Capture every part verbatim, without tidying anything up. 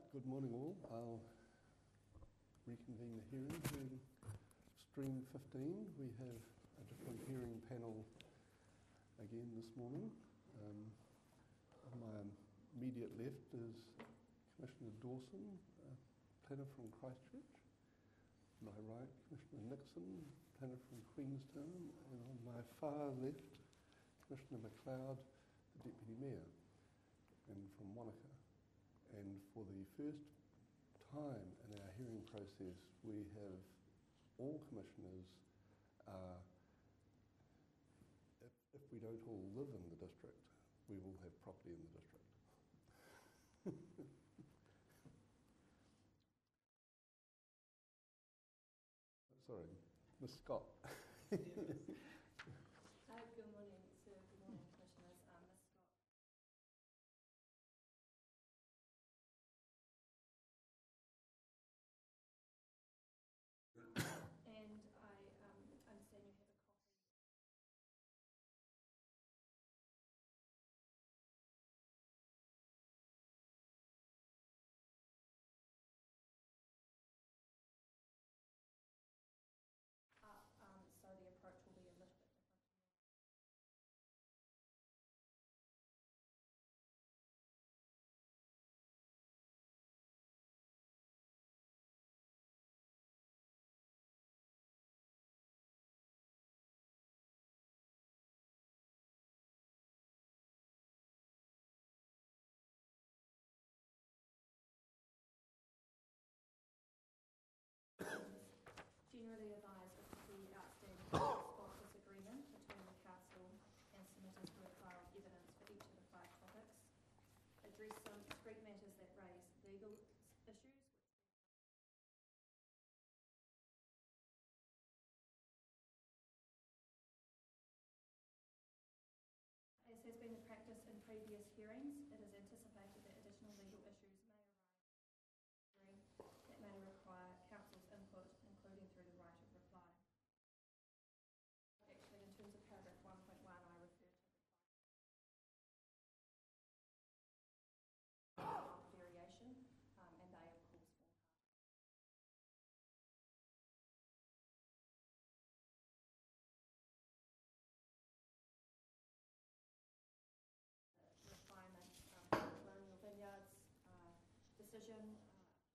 Good morning all. I'll reconvene the hearing. Hearing stream fifteen, we have a different hearing panel again this morning. Um, on my immediate left is Commissioner Dawson, uh, planner from Christchurch. On my right, Commissioner Nixon, planner from Queenstown. And on my far left, Commissioner McLeod, the Deputy Mayor, and from Wanaka. And for the first time in our hearing process, we have all commissioners, uh, if, if we don't all live in the district, we will have property in the district. Sorry, Miz Scott. uh, good morning, sir. Good morning, commissioners. Um, Miz Scott. And I um, understand you have a copy. Uh, um, so the approach will be a little bit different. Generally advised of the outstanding sponsors agreement between the council and submitters for a file of evidence for each of the five topics. Address some street matters that raise legal issues. As has been the practice in previous hearings, it is anticipated that additional legal issues may arise that may require council's input, including through the right of reply. Actually, in terms of paragraph one point one, I refer to the variation, um, and they, of course, form part. Refinement um, for the Colonial Vineyards uh, decision. Uh,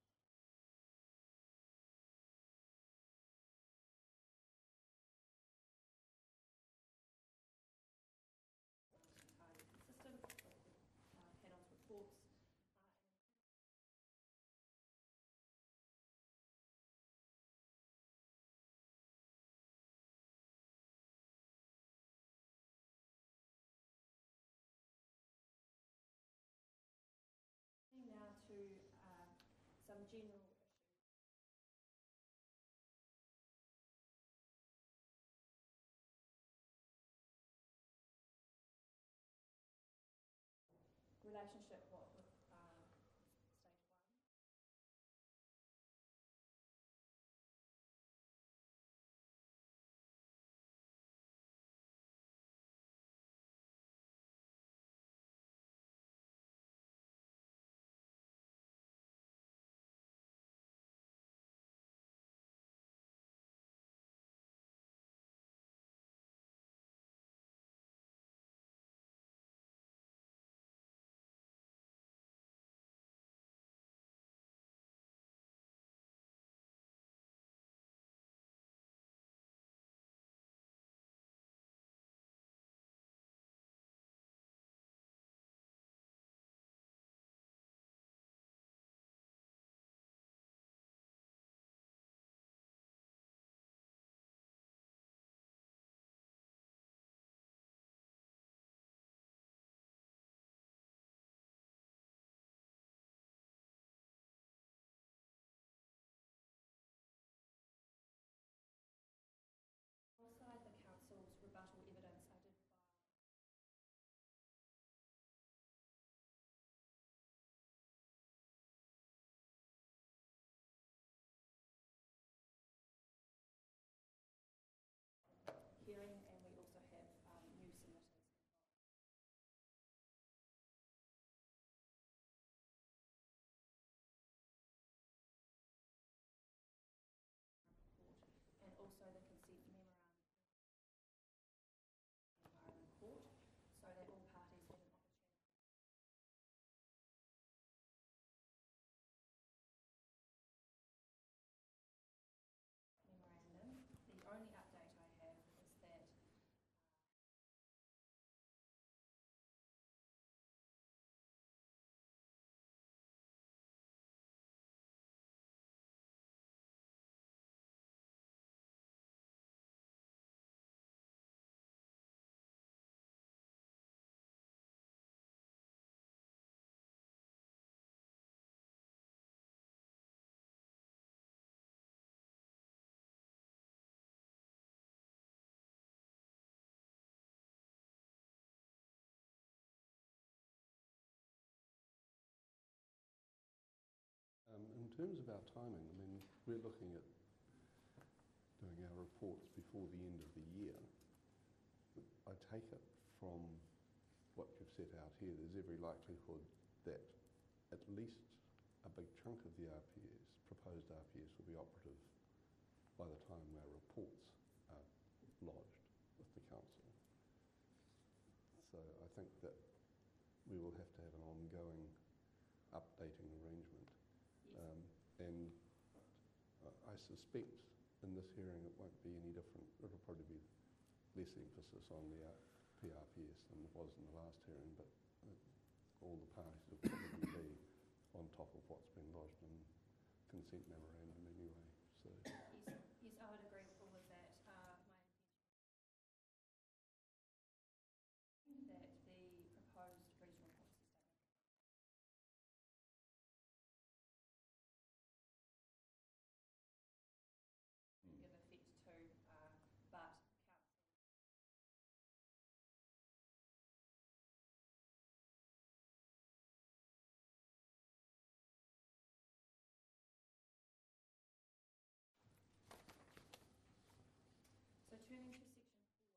entirely consistent with uh, panel's reports. Uh, now to uh, some general issues. Relationship what with uh, stage one. terms of our timing, I mean, we're looking at doing our reports before the end of the year. I take it from what you've set out here, there's every likelihood that at least a big chunk of the R P S, proposed R P S, will be operative by the time our reports are lodged with the council. So I think that we will have to have an ongoing updating arrangement. Yes. Um, and uh, I suspect in this hearing it won't be any different. It'll probably be less emphasis on the uh, P R P S than it was in the last hearing, but uh, all the parties will probably be on top of what's been lodged in consent memorandum anyway. So. Yes, yes, I would agree with all of that. Uh, my intention that the proposed regional policy statement Mm. give effect to, uh, but council. So turning to section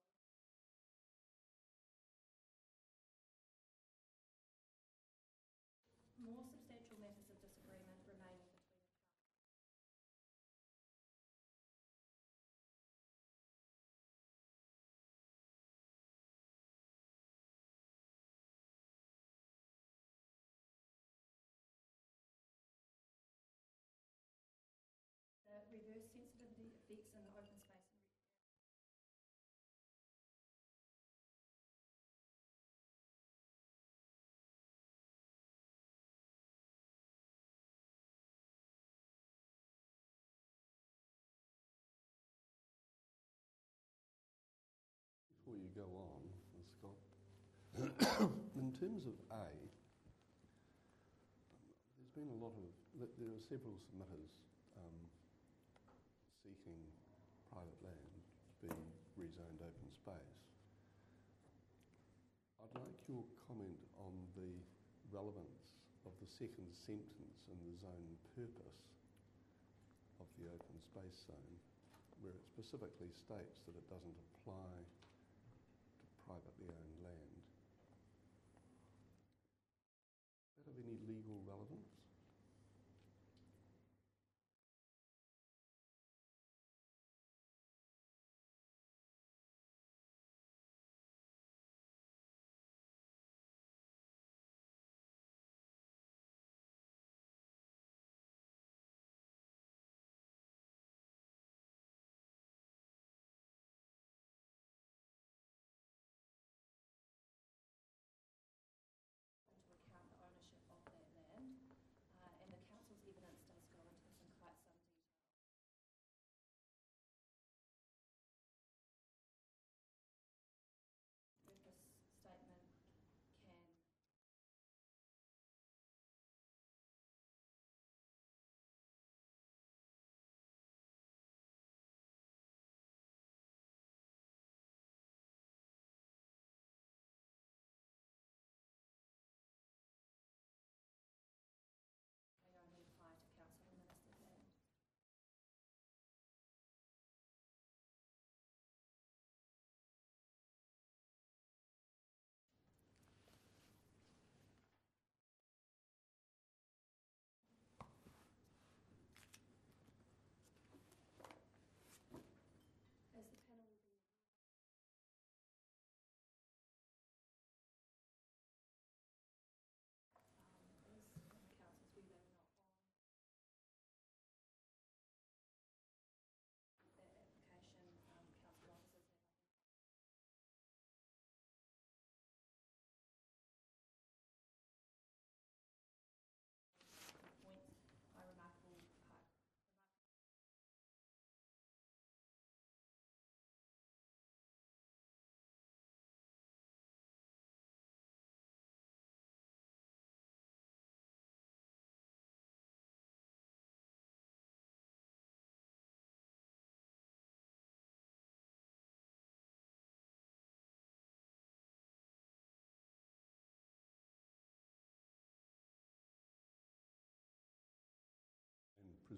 four, more substantial matters of disagreement remaining between the council. The reverse sensitivity effects in the open space and Before you go on, Scott, in terms of A, there's been a lot of, there are several submitters um, seeking private land to be rezoned open space. I'd like your comment on the relevance of the second sentence in the zone purpose of the open space zone, where it specifically states that it doesn't apply to privately owned land. Does that have any legal relevance?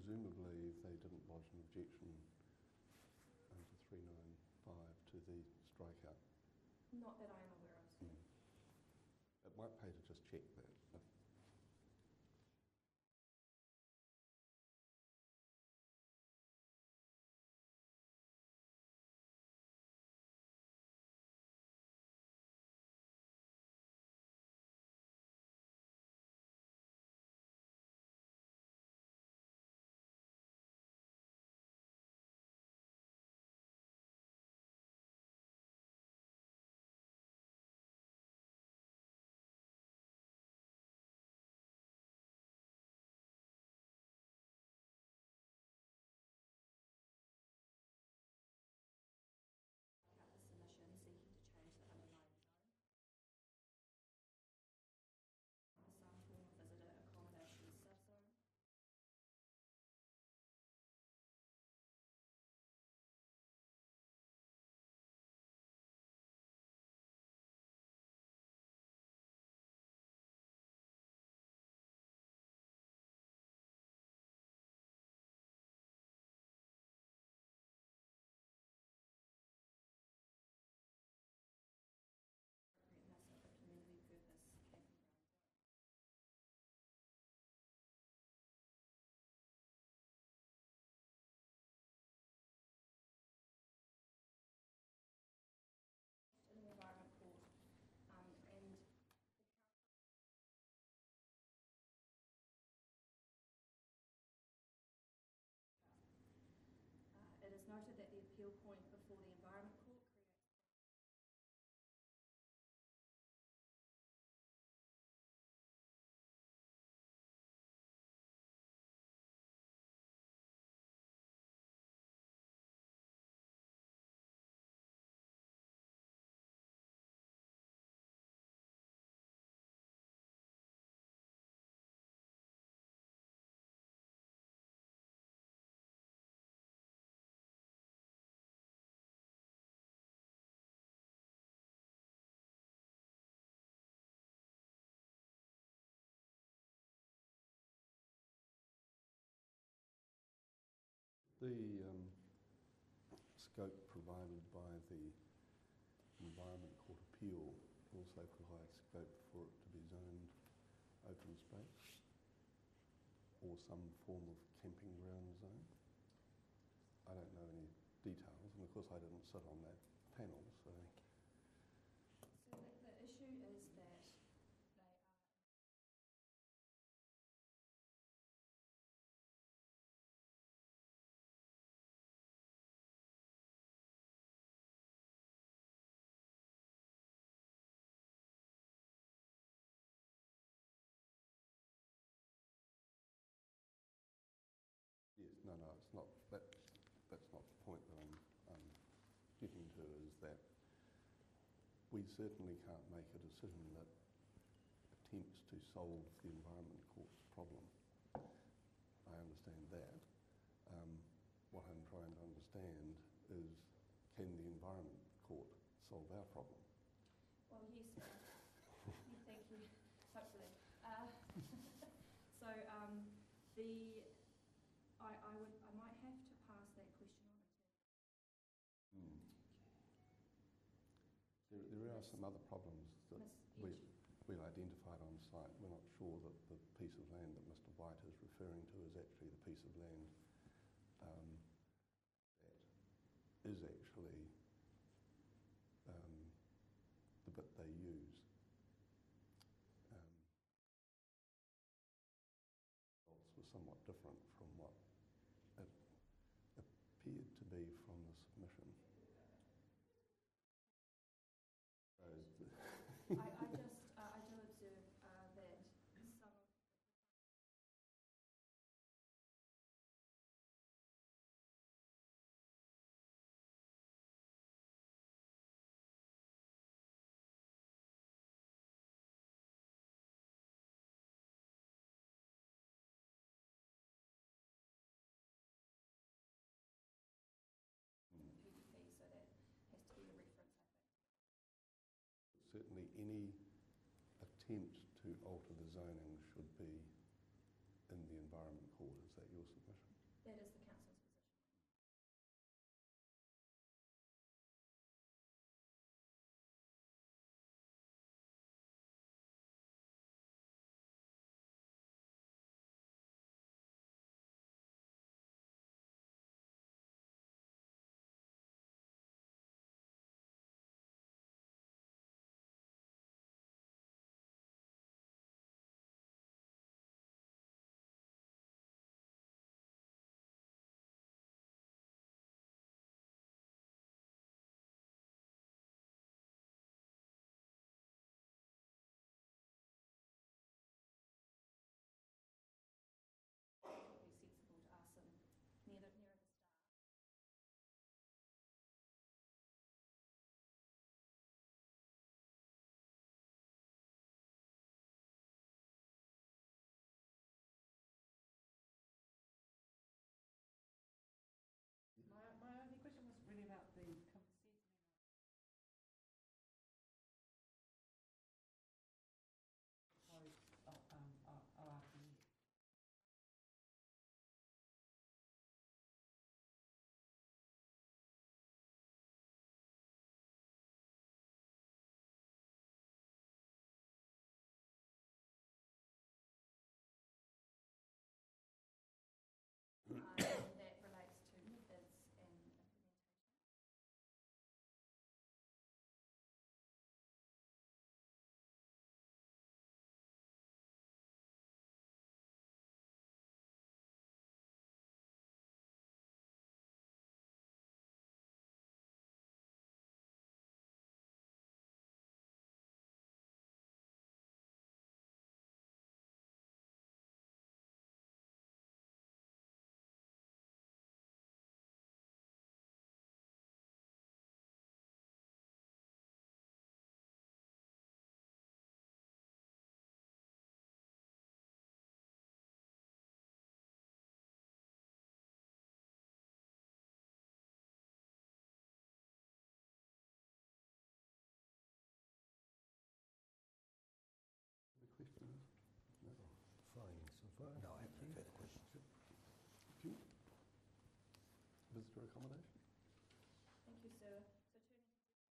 presumably they didn't lodge an objection under three ninety-five to the strikeout. Not that I am aware of, sir. Mm. It might pay to just check that. If Out the submission seeking to change the underlying zone. The some form of visitor accommodation subzone. Appropriateness of the community purpose camping ground zone. In the Environment Court, um, and uh, it is noted that the appeal point before the Environment Court creates the um, scope provided by the Environment Court appeal also provides scope for it to be zoned open space or some form of camping ground zone. I don't know any details, and of course I didn't sit on that panel, so. So the, the issue is that they are Yes, no, no, it's not, that, that's not the point that I'm um, getting to, is that we certainly can't make a decision that attempts to solve the Environment Court's problem. I understand that. Um, what I'm trying to understand is, can the Environment Court solve our problem? Well, yes, uh, thank you, hopefully. Uh, so um, the, I, I would, I might have to pass that question on in terms Hmm. There, there are some other problems that of we, Miss Edge. we identified on site. We're not sure that the piece of land that Mister White is referring to is actually the piece of land um, that is actually um, the bit they use. Um, results were somewhat different from what it appeared to be from the submission. So, I, I just, uh, I do observe uh, that some of mm, P D P, so that has to be a reference, I think. certainly any attempt to alter the zoning should be in the Environment Court. Is that your submission? That is the council's position. Near the, nearer the start. My, my only question was really about the com- seasoning of um, our, our R P E. Um, that relates to methods and implementation. The questions? No? Fine so far. No, I have no further questions. Thank you. Visitor accommodation? Thank you, sir. So turning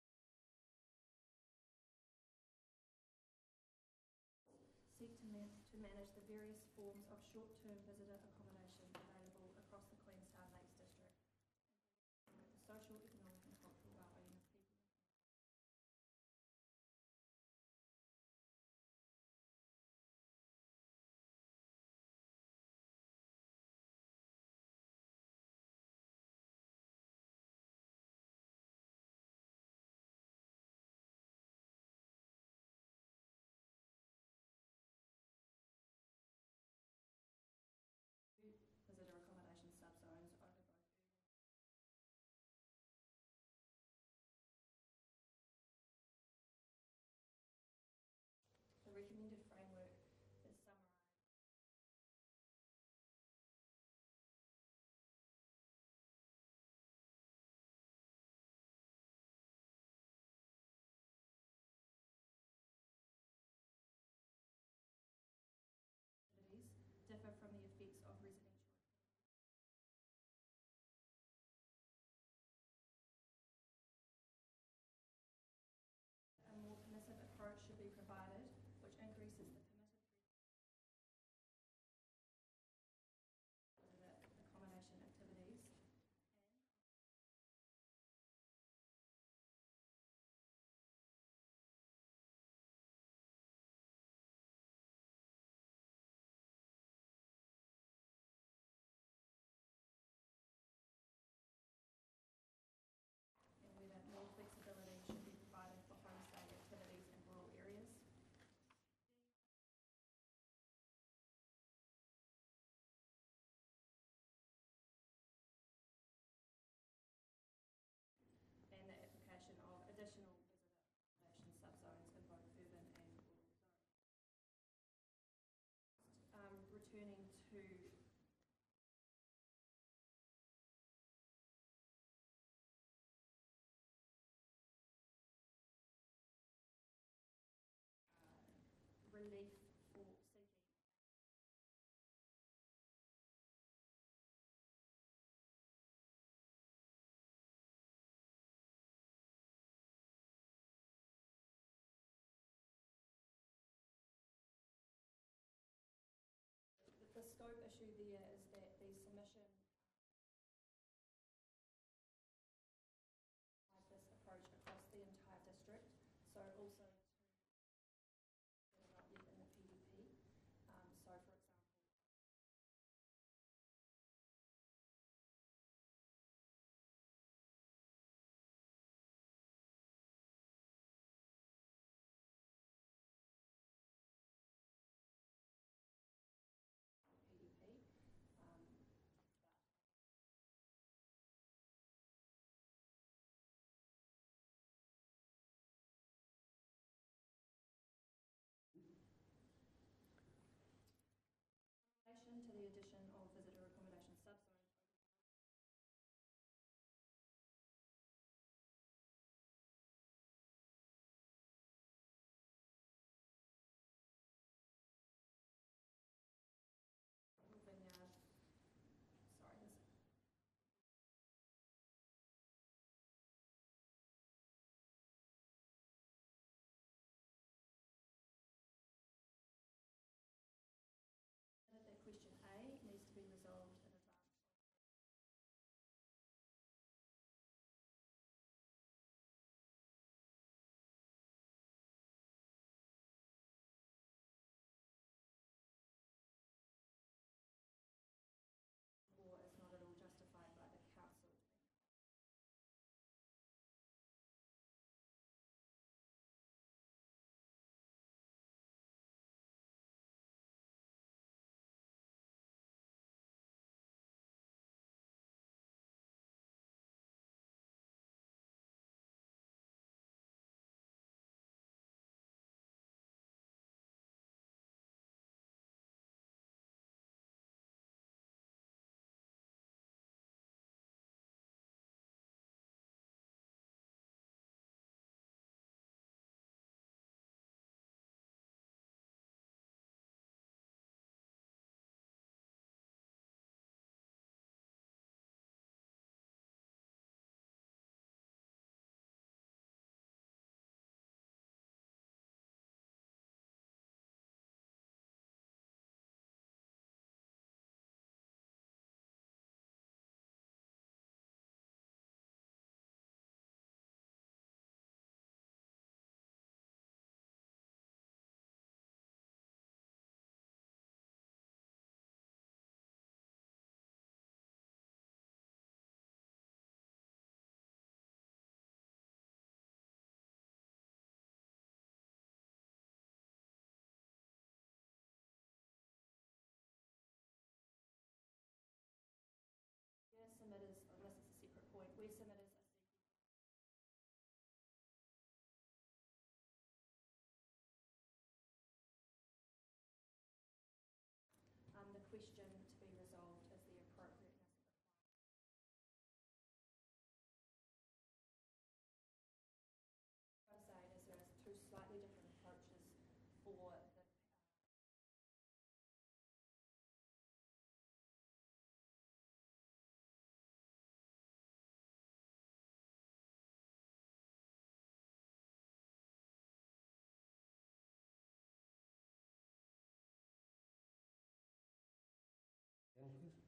seek to, man- to manage the various forms of short-term visitor accommodation available across the Queenstown Lakes District, and the social, economic and cultural well-being of people. Visitor accommodation subzones over both urban. The recommended framework is summarised. Differ from the effects of residential activity. A more permissive approach should be provided, which increases the permitted accommodation activities and whether more flexibility should be provided for homestay activities in rural areas. And the application of additional visitor accommodation subzones in both urban and rural zones. Um, returning to uh, relief for seeking issue there is that the submission um, this approach across the entire district, so also to that are not yet in the P D P. Um, so, for example, P D P. Um, in relation to the addition of visitor accommodation subzone. Vineyard. Sorry, this that question A needs to be resolved in advance. Or is not at all justified by the council. Yeah, submitters, unless it's a separate point, where submitters are seeking um, the question to be resolved is the appropriateness of applying. What I'm saying is there's two slightly different approaches for the Again, please.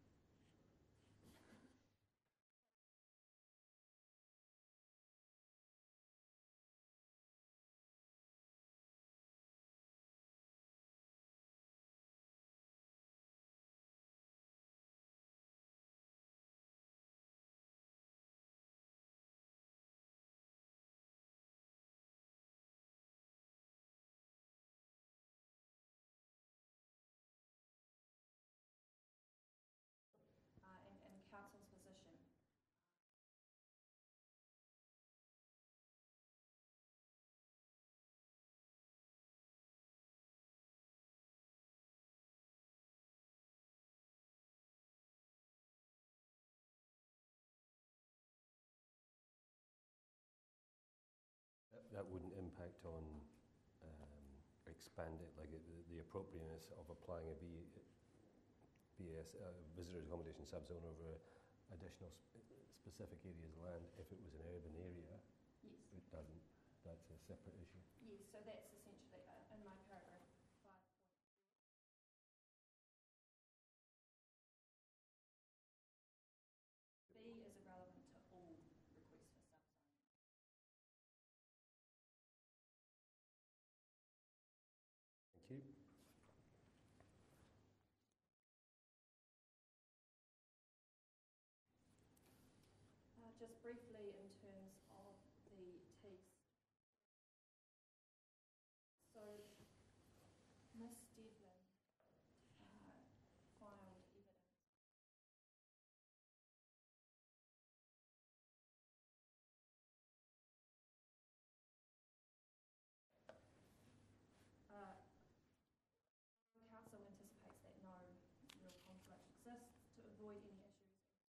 uh, and, and council's position. That, that wouldn't impact on um, expanding, like uh, the, the appropriateness of applying a B, BS, uh, visitor accommodation subzone over additional sp- specific areas of land. If it was an urban area, Yes. it doesn't. That's a separate issue. Yes, so that's essentially uh, in my paragraph just briefly in terms of the T E A S. So Miss Devlin uh, filed evidence. Uh, Council anticipates that no real conflict exists to avoid any issues.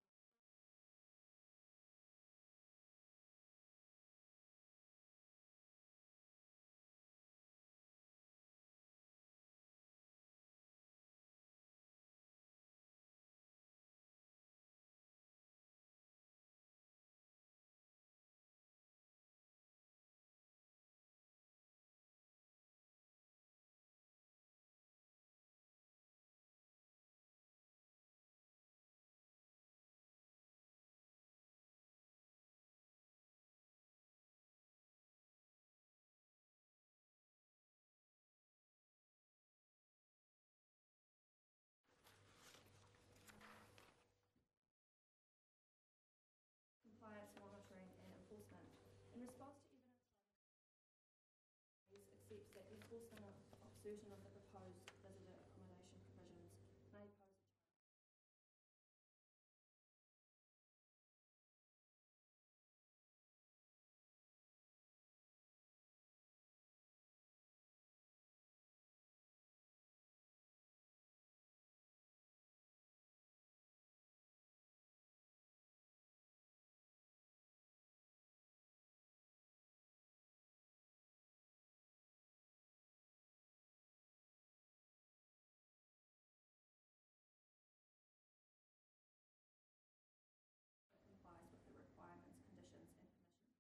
Compliance monitoring and enforcement. In response to evidence accepts that enforcement of, of certain of the proposed visitor accommodation provisions may pose a challenge. Complies with the requirements, conditions and permissions.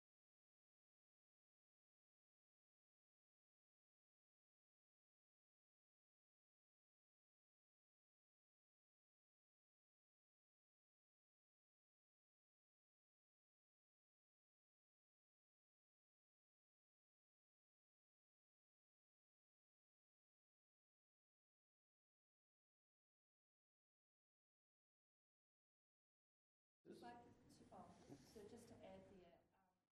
Yes. Like to, oh, so just to add there, um,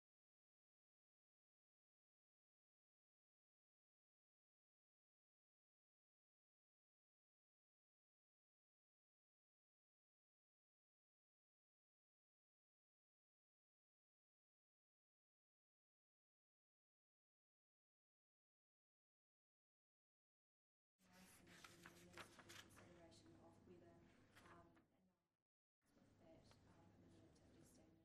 nice and then there needs to be consideration of whether um, and with that um, permitted activity standard.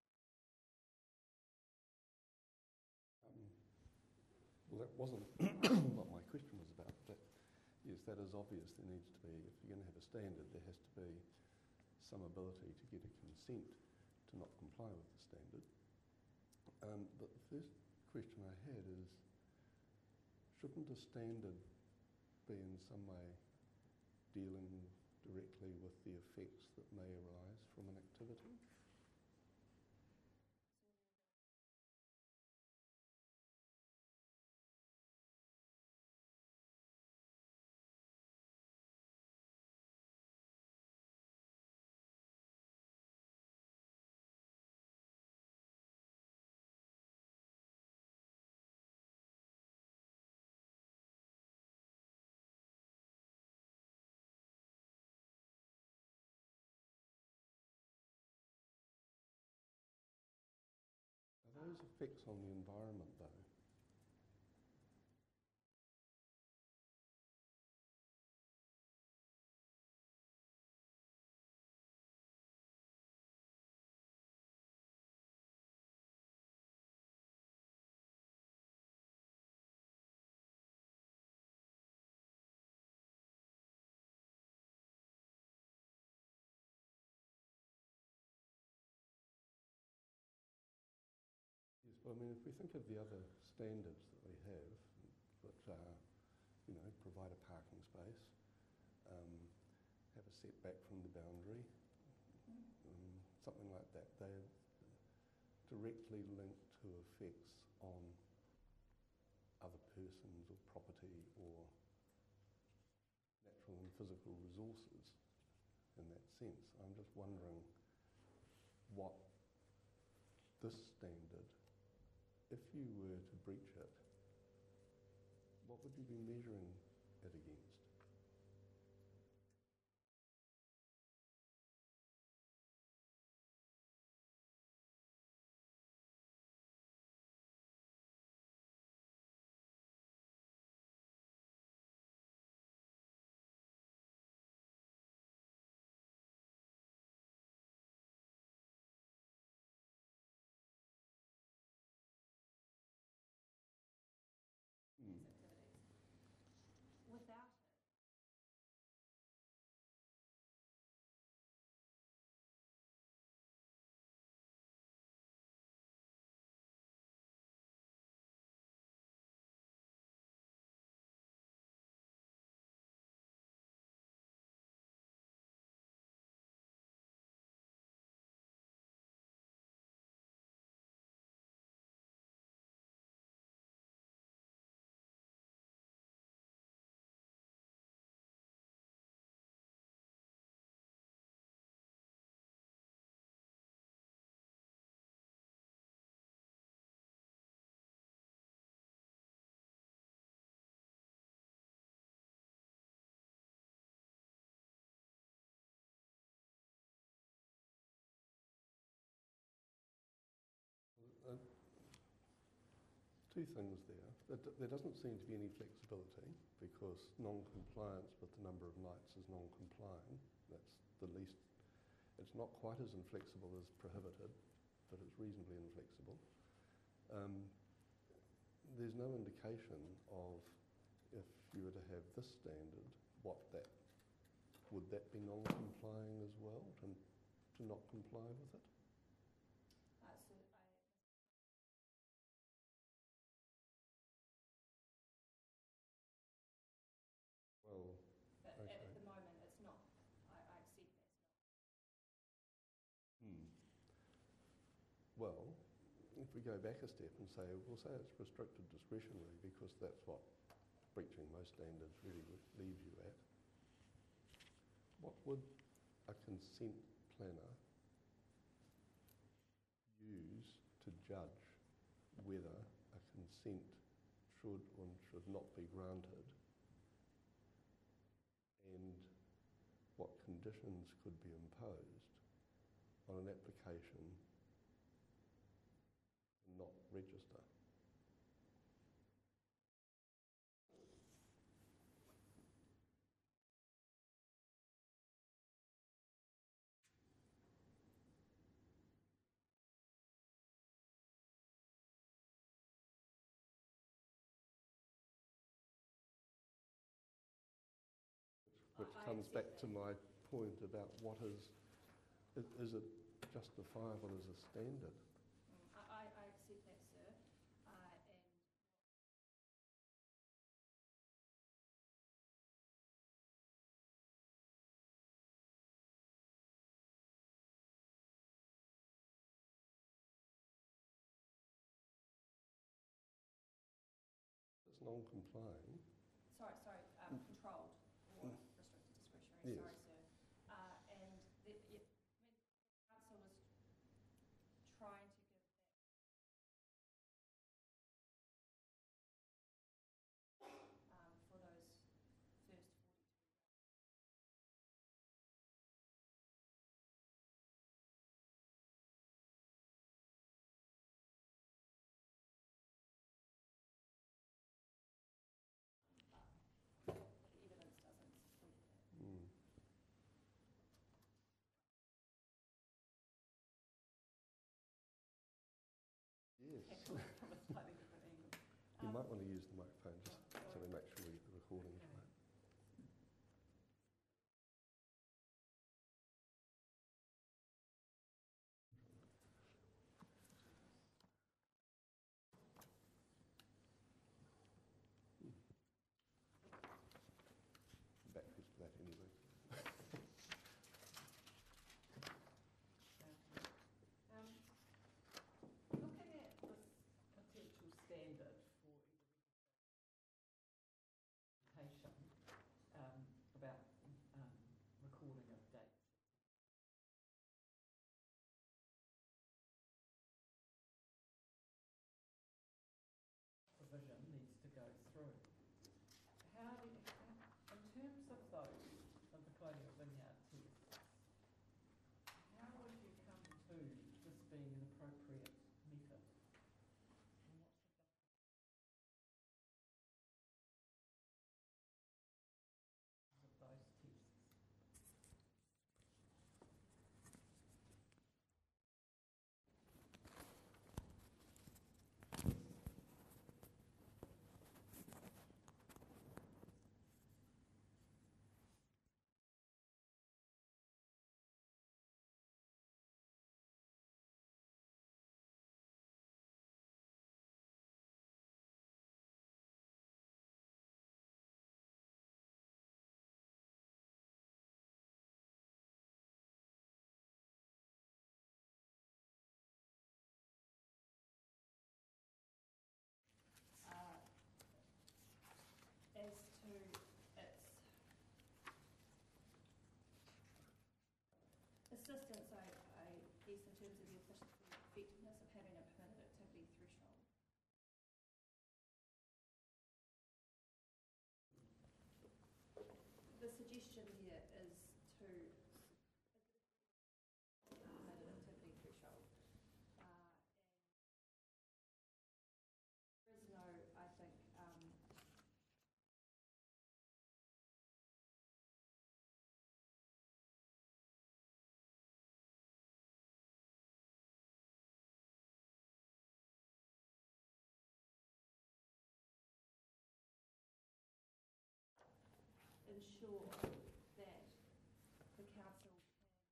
Um, well, that wasn't what my question was about, but yes, that is obvious. There needs to be, if you're going to have a standard, there has to be some ability to get a consent to not comply with the standard. Um, but the first question I had is, shouldn't a standard be in some way dealing directly with the effects that may arise from an activity? Are those effects on the environment, though? Yes, but I mean, if we think of the other standards that we have, which are, you know, provide a parking space, um, have a setback from the boundary, um, something like that, they're directly linked to effects on other persons or property or natural and physical resources in that sense. I'm just wondering what this standard, if you were to breach it, what would you be measuring it against? Hmm. activities. Without it, Uh, two things there. There d- There doesn't seem to be any flexibility because non-compliance with the number of nights is non-complying. That's the least. It's not quite as inflexible as prohibited, but it's reasonably inflexible. Um, there's no indication of if you were to have this standard, what that would that be non-complying as well, to, to not comply with it? uh, so I, Well, but Okay. at, at the moment it's not. I, I accept that's not. hmm. Well, if we go back a step and say, we'll say it's restricted discretionary because that's what breaching most standards really le- leaves you at. What would a consent planner use to judge whether a consent should or should not be granted, and what conditions could be imposed on an application to not register? Which I- I comes accept back to that. my point about what is, i- is it justifiable as a standard? Mm, I, I, I accept that, sir. Uh, and It's non-complying. sorry, sorry, um, controlled or restricted discretionary. Yes. Sorry, sir. Uh, and the, yeah, I mean, the council was trying to give that um, for those first forty-three. But the evidence doesn't support that. Mm. Yes. Tackle it from a slightly different angle. You Um, might want to use the microphone just so we make sure we get the recording Okay. right. Back to that anyway. Um, Looking at this potential standard to permit an activity threshold. Uh, and there is no, I think, um, ensure that the council can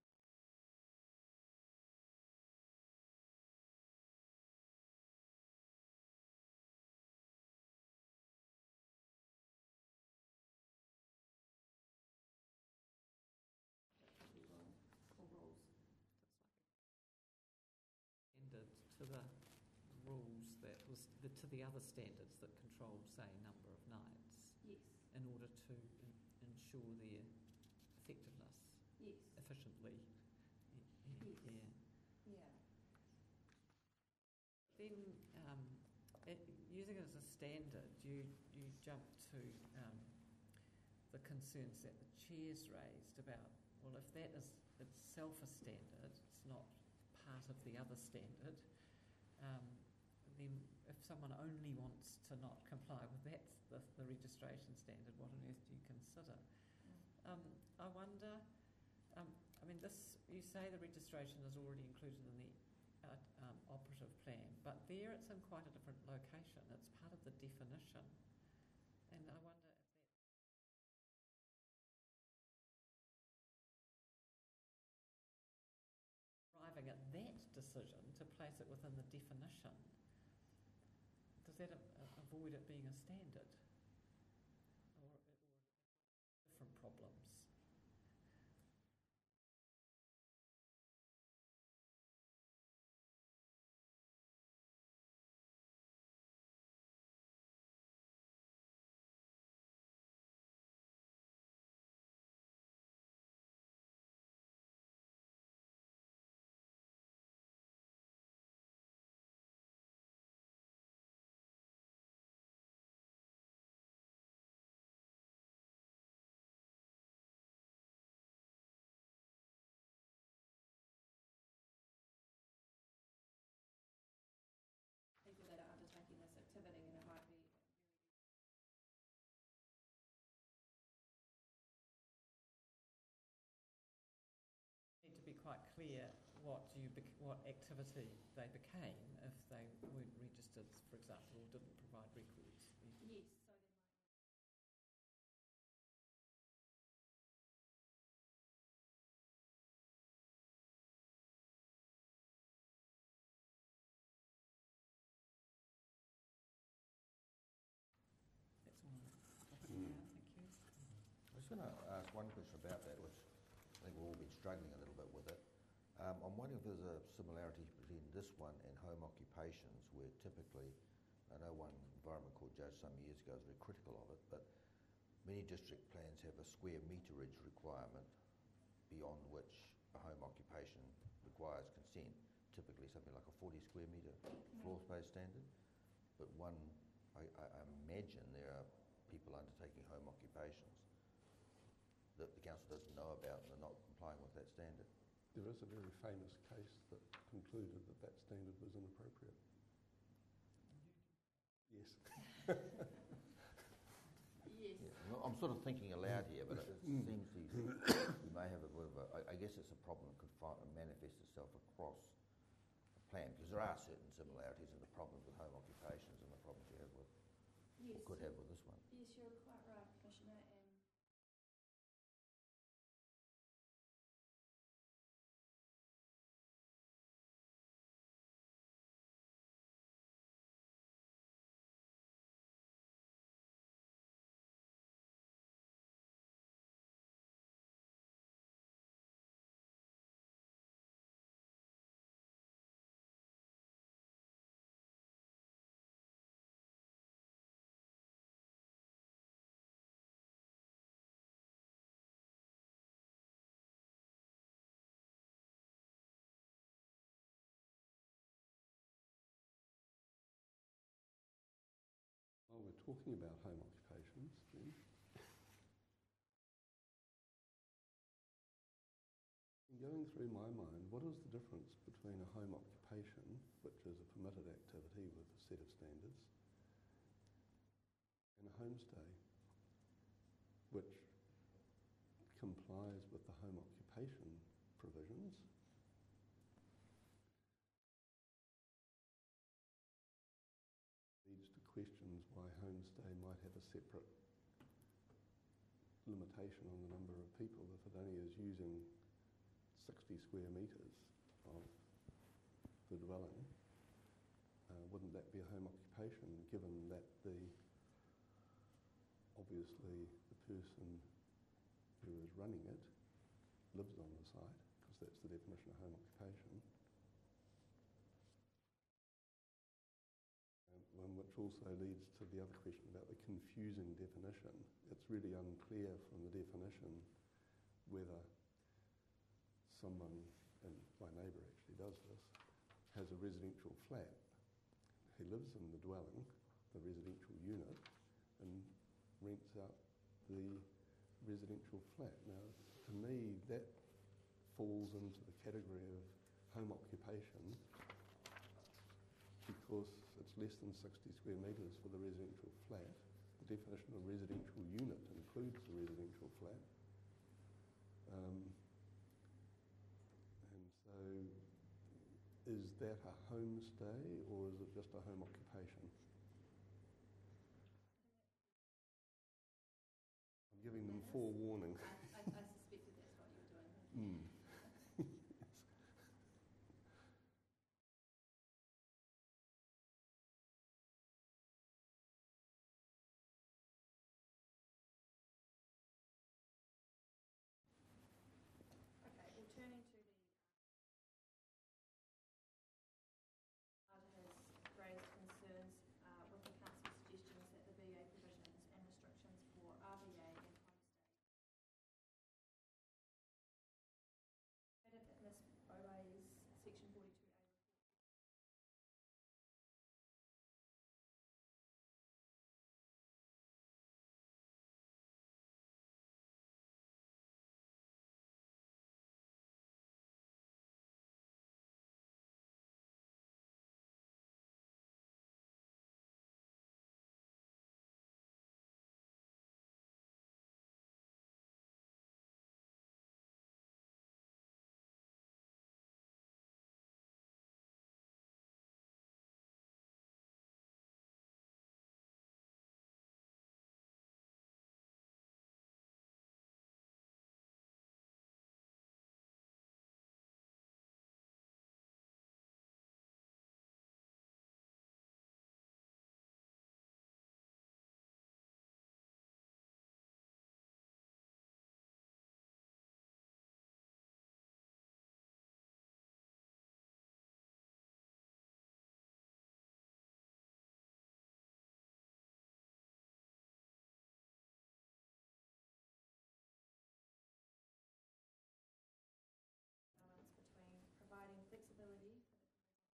or rules. Standard to the rules that was the, to the other standards that control, say, number of nights, Yes, in order to in, ensure their effectiveness yes, efficiently. Y- y- Yes. Yeah. yeah. Then, um, it, using it as a standard, you you jump to um, the concerns that the chair's raised about, well, if that is itself a standard, it's not part of the other standard, um, then if someone only wants to not comply with that, the, the registration standard, what on earth do you consider? Um, I wonder, um, I mean, this, you say the registration is already included in the uh, um, operative plan, but there it's in quite a different location. It's part of the definition. And I wonder if that arriving at that decision to place it within the definition, does that a- avoid it being a standard? Or, or different problems? People that are undertaking this activity, and it might be Need to be quite clear what you bec- what activity they became if they weren't registered, for example, or didn't provide records. yes, so there might That's one topic Mm. now, thank you. I was going to ask one question about that, which I think we've all been struggling a little bit with it. Um, I'm wondering if there's a similarity between this one and home occupations, where typically, I know one environment court judge some years ago was very critical of it, but many district plans have a square meterage requirement beyond which a home occupation requires consent, typically something like a forty square metre floor space standard. But one, I, I I imagine there are people undertaking home occupations that the council doesn't know about and are not complying with that standard. There is a very famous case that concluded that that standard was inappropriate. Yes. Yes. Yeah, I'm not- I'm sort of thinking aloud here, but it Mm. seems to, you may have a bit of a, I, I guess it's a problem that could fi- manifest itself across the plan, because there are certain similarities in the problems with home occupations and the problems you have with, Yes. or could have with this one. Yes, you're quite right, Commissioner, and While we're talking about home occupations, then, going through my mind, what is the difference between a home occupation, which is a permitted activity with a set of standards, and a homestay, which complies with the home occupation provisions, leads to questions why homestay might have a separate limitation on the number of people if it only is using sixty square metres of the dwelling. Uh, wouldn't that be a home occupation, given that the obviously the person who is running it lives on the site, because that's the definition of home occupation. Um, which also leads to the other question about the confusing definition. It's really unclear from the definition whether someone, and my neighbour actually does this, has a residential flat. He lives in the dwelling, the residential unit, and rents out the residential flat. Now, to me, that falls into the category of home occupation because it's less than sixty square metres for the residential flat. The definition of residential unit includes the residential flat. Um, and so, is that a homestay or is it just a home occupation? I'm giving them forewarning. I, I, I suspected that's what you were doing. Mm. Okay, well, turning to the uh, has raised concerns uh, with the council's suggestions that the B A provisions and restrictions for R B A and homestay. Noted that Miz Owa's section forty-two A report balance between providing flexibility for the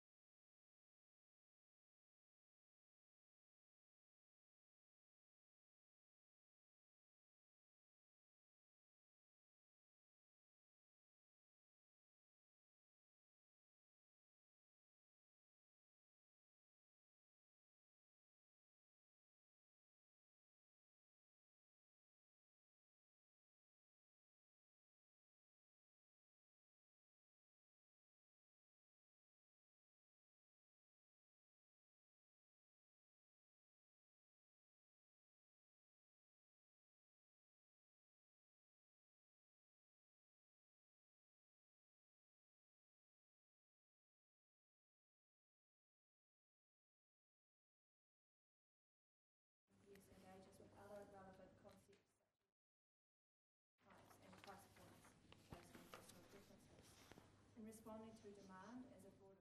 yes, engages with other relevant concepts such as types and price points based on personal preferences. In responding to demand as a broader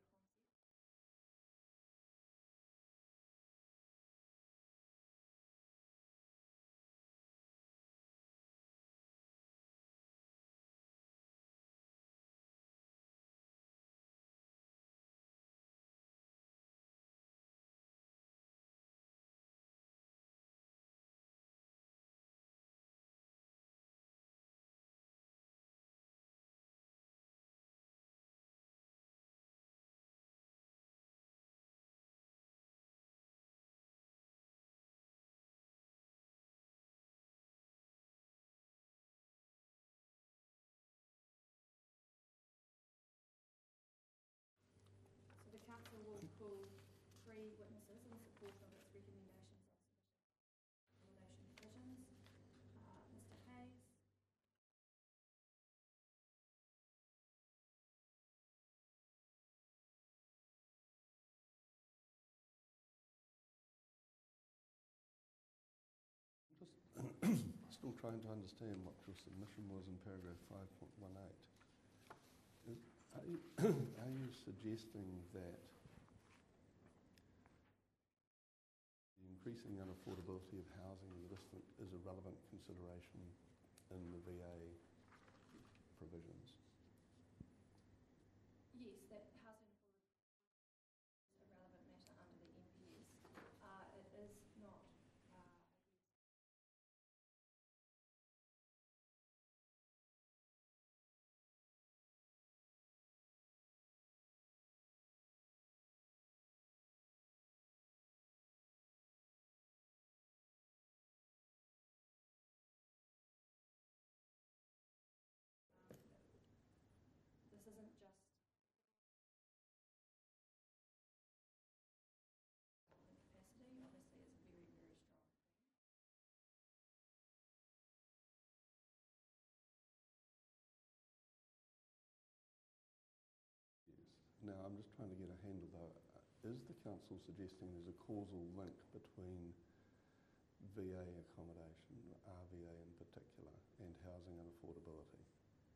three witnesses in support of its recommendations of submission accommodation provisions. Uh, Mister Hayes. Just still trying to understand what your submission was in paragraph five point one eight. Are you, are you suggesting that the increasing unaffordability of housing in the district is a relevant consideration in the V A provisions? Yes, that housing affordability is a relevant matter under the M P S. Uh, it is not. Uh, this isn't just capacity. Obviously, it's a very, very strong thing. Yes. Now, I'm just trying to get a handle though. Is the council suggesting there's a causal link between V A accommodation, R V A in particular, and housing unaffordability?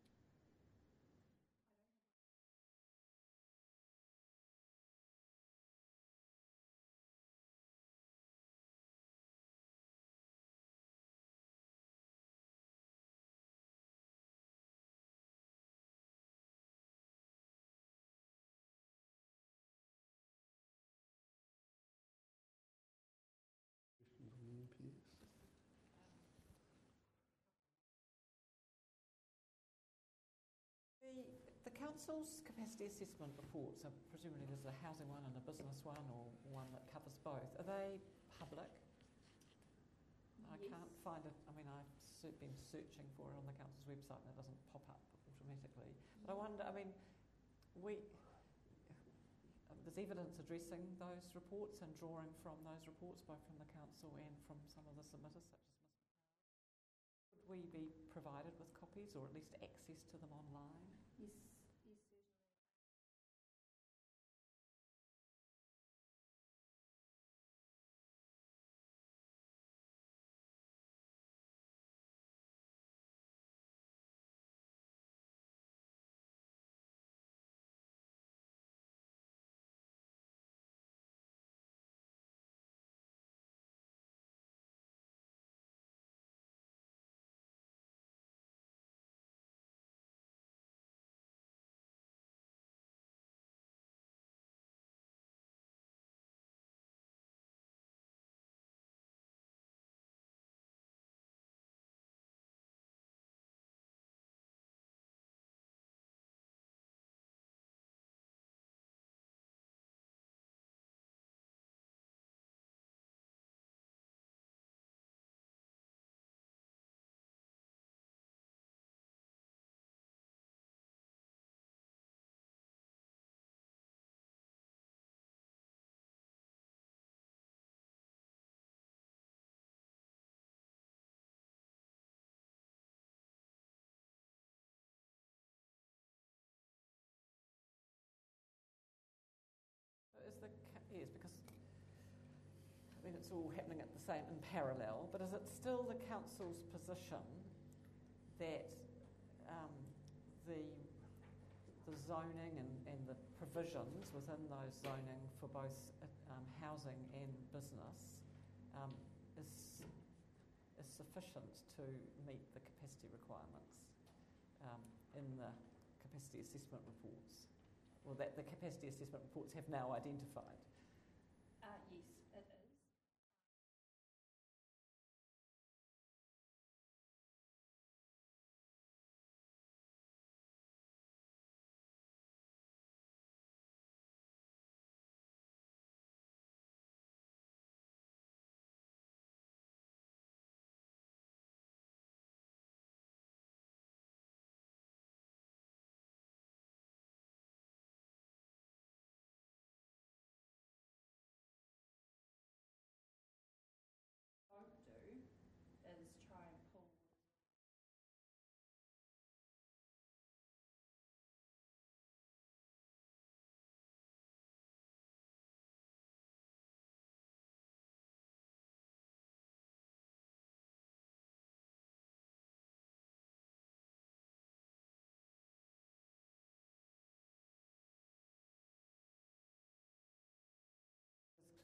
Questions on the M P S? The, the council's capacity assessment reports, so presumably there's a housing one and a business one, or one that covers both. Are they public? I Yes. can't find it. I mean, I've se- been searching for it on the council's website and it doesn't pop up automatically. But I wonder, I mean, we there's evidence addressing those reports and drawing from those reports, both from the council and from some of the submitters, such as Mister Crowley. Would we be provided with copies, or at least access to them online? Yes, yes, certainly. Is the ca- yes, because I mean it's all happening at the same in parallel. But is it still the council's position that um, the the zoning and, and the provisions within those zoning for both um, housing and business um, is is sufficient to meet the capacity requirements um, in the capacity assessment reports? Or that the capacity assessment reports have now identified? Uh, yes, it is.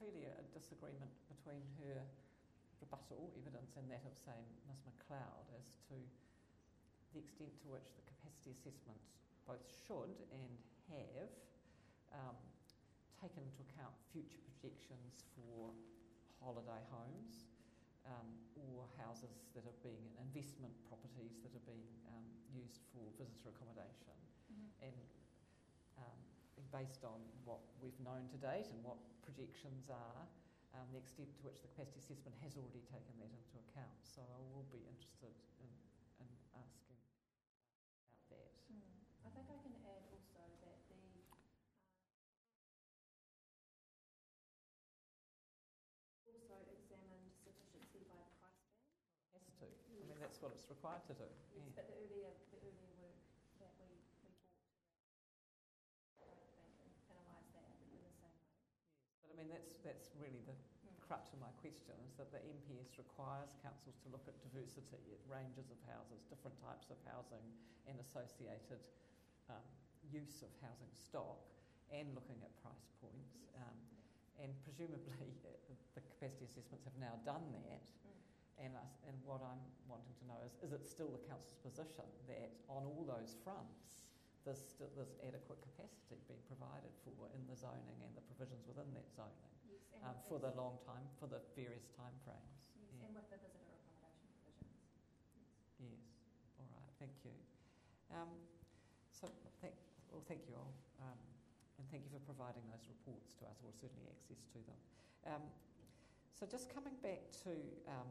clearly a disagreement between her rebuttal evidence and that of, say, Miz McLeod as to the extent to which the capacity assessments both should and have um, taken into account future projections for holiday homes um, or houses that are being investment properties that are being um, used for visitor accommodation. Mm-hmm. And um, based on what we've known to date and what projections are, um, the extent to which the capacity assessment has already taken that into account. So I will be interested in, in asking about that. Mm. I think I can add also that the uh, also examined sufficiency by price band. It has to. I mean, that's what it's required to do. Yes, Yeah. but the earlier the earlier work that we, we brought to that, I think, and analyse that in the same way. But I mean, that's that's really the crux of my question, is that the M P S requires councils to look at diversity, at ranges of houses, different types of housing and associated um, use of housing stock, and looking at price points. Um, and presumably the capacity assessments have now done that. And, us, and what I'm wanting to know is, is it still the council's position that on all those fronts there's, still, there's adequate capacity being provided for in the zoning and the provisions within that zoning Yes, and um, with for the this- long time, for the various time frames? Yes, Yeah. and with the visitor accommodation provisions. Yes. Yes, all right, thank you. Um, so, thank, well, thank you all, um, and thank you for providing those reports to us, or certainly access to them. Um, so just coming back to um,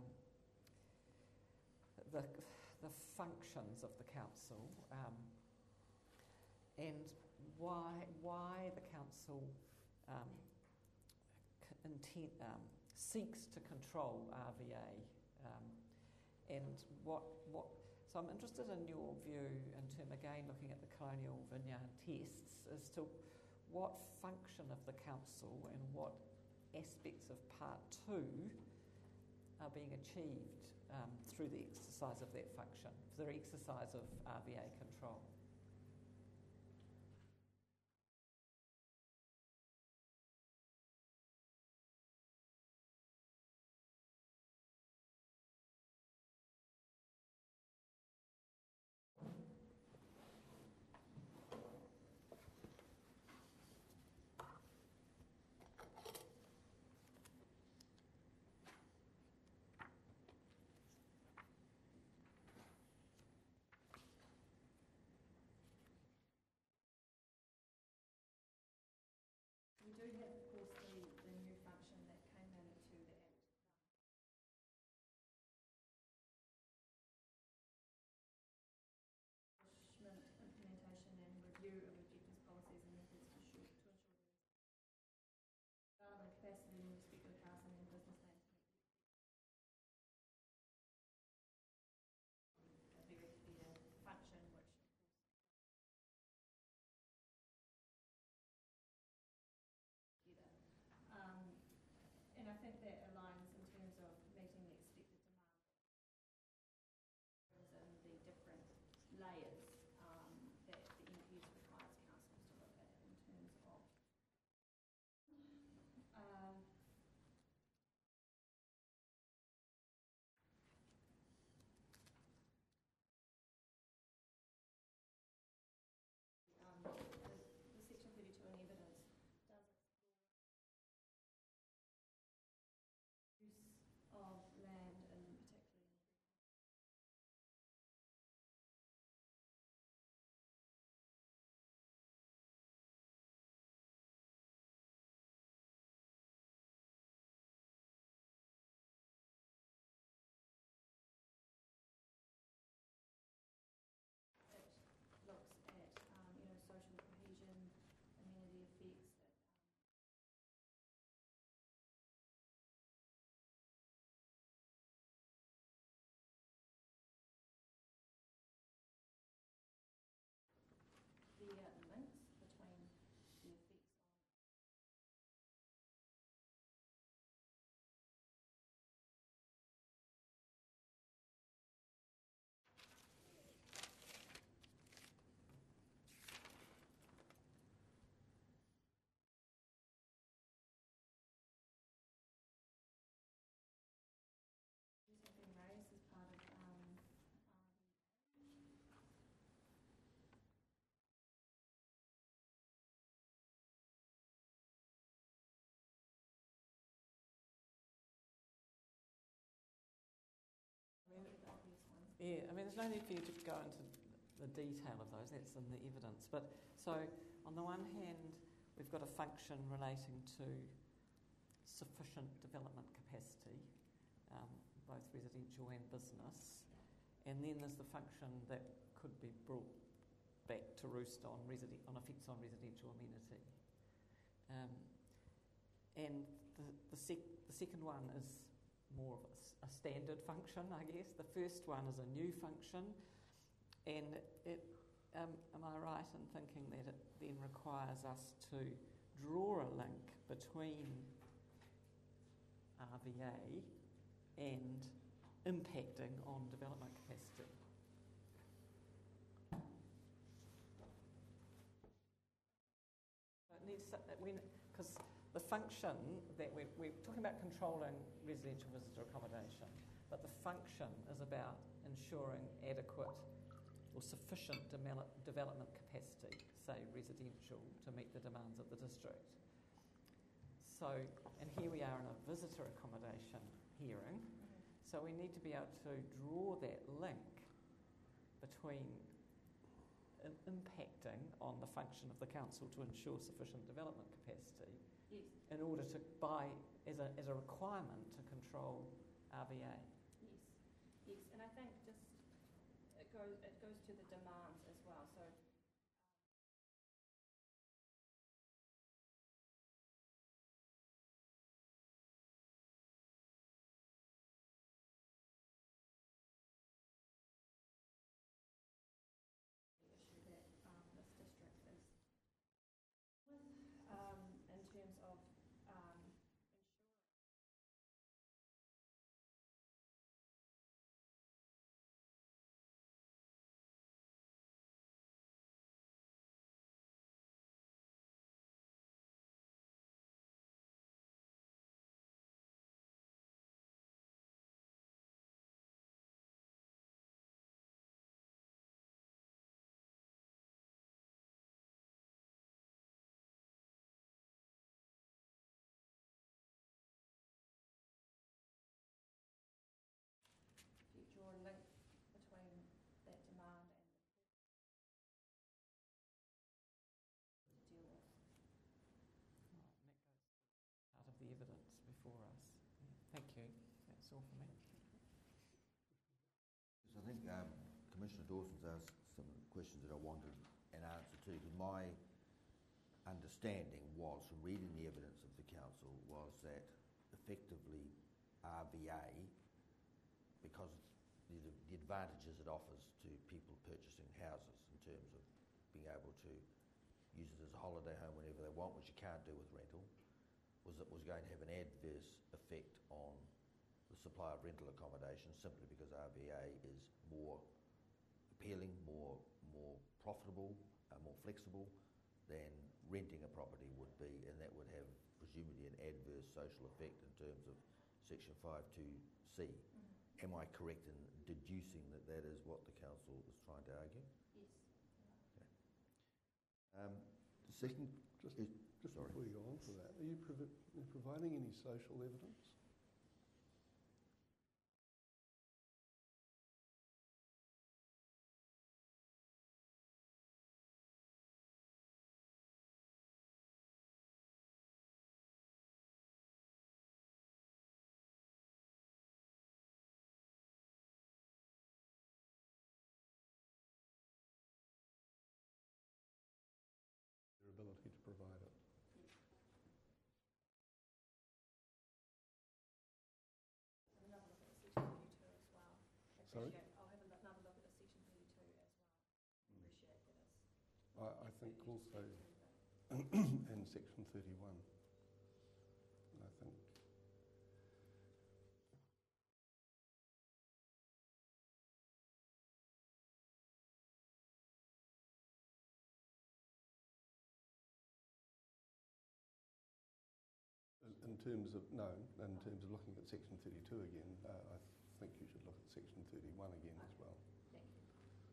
the, the functions of the council um, and why, why the council um, c- intent, um, seeks to control R V A um, and what, what, so I'm interested in your view in terms, again, looking at the colonial vineyard tests, as to what function of the council and what aspects of part two are being achieved um, through the exercise of that function, the exercise of R V A control. Yeah, I mean, there's no need for you to go into the detail of those, that's in the evidence. But so, on the one hand, we've got a function relating to sufficient development capacity, um, both residential and business. And then there's the function that could be brought back to roost on, residen- on effects on residential amenity. Um, and the, the, sec- the second one is more of a, a standard function, I guess. The first one is a new function, and it, um, am I right in thinking that it then requires us to draw a link between R V A and impacting on development capacity? It needs because the function that we're, we're talking about controlling residential visitor accommodation, but the function is about ensuring adequate or sufficient develop, development capacity, say residential, to meet the demands of the district. So, and here we are in a visitor accommodation hearing, so we need to be able to draw that link between in- impacting on the function of the council to ensure sufficient development capacity, Yes. in order to buy as a as a requirement to control R V A. Yes, yes, and I think just it goes it goes to the demands as well. So. Um, in terms of um, if you draw a link between that demand and the to deal with. Right, and that goes out of the evidence before us. Yeah, thank you. That's all for me. So I think um, Commissioner Dawson's asked some questions that I wanted an answer to. Because my understanding was, from reading the evidence of the council, was that effectively R V A, because the, the advantages it offers to people purchasing houses in terms of being able to use it as a holiday home whenever they want, which you can't do with rental, was it was going to have an adverse effect on the supply of rental accommodation, simply because R V A is more appealing, more more profitable, uh, more flexible than renting a property would be, and that would have presumably an adverse social effect in terms of Section five two C. Mm-hmm. Am I correct in deducing that that is what the council is trying to argue? Yes. Okay. Um, the second, Just, is, just sorry. before you go on to that, are you provi- providing any social evidence? Your ability to provide it. Another look at the section for you too as well. Sorry? Appreciate- I'll have another look at the section for you too as well. Appreciate that it's. I, I think also in section thirty-one, I think. In- In terms of, no, in terms of looking at section thirty-two again, uh, I think you should look at section thirty-one again as well. Thank you.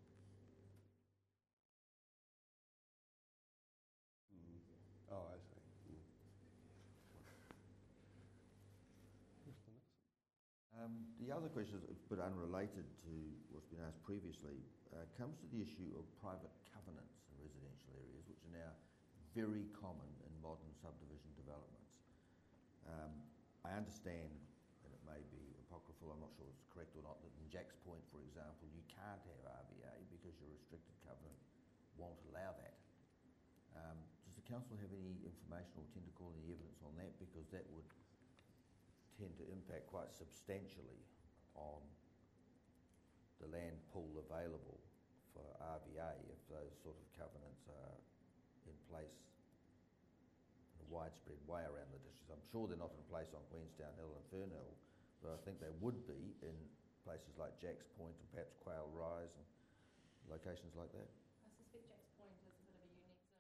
Mm. Oh, I see. Mm. Where's the next? Um, Um, the other question is a bit unrelated to what's been asked previously. Uh, comes to the issue of private covenants in residential areas, which are now very common in modern subdivision developments. Um, I understand, and it may be apocryphal, I'm not sure it's correct or not, that in Jack's Point, for example, you can't have R V A because your restricted covenant won't allow that. Um, does the council have any information or tend to call any evidence on that? Because that would tend to impact quite substantially on the land pool available for R V A if those sort of covenants are in place in a widespread way around the districts. I'm sure they're not in place on Queenstown Hill and Fernhill, but I think they would be in places like Jack's Point and perhaps Quail Rise and locations like that. I suspect Jack's Point is a bit of a unique zone.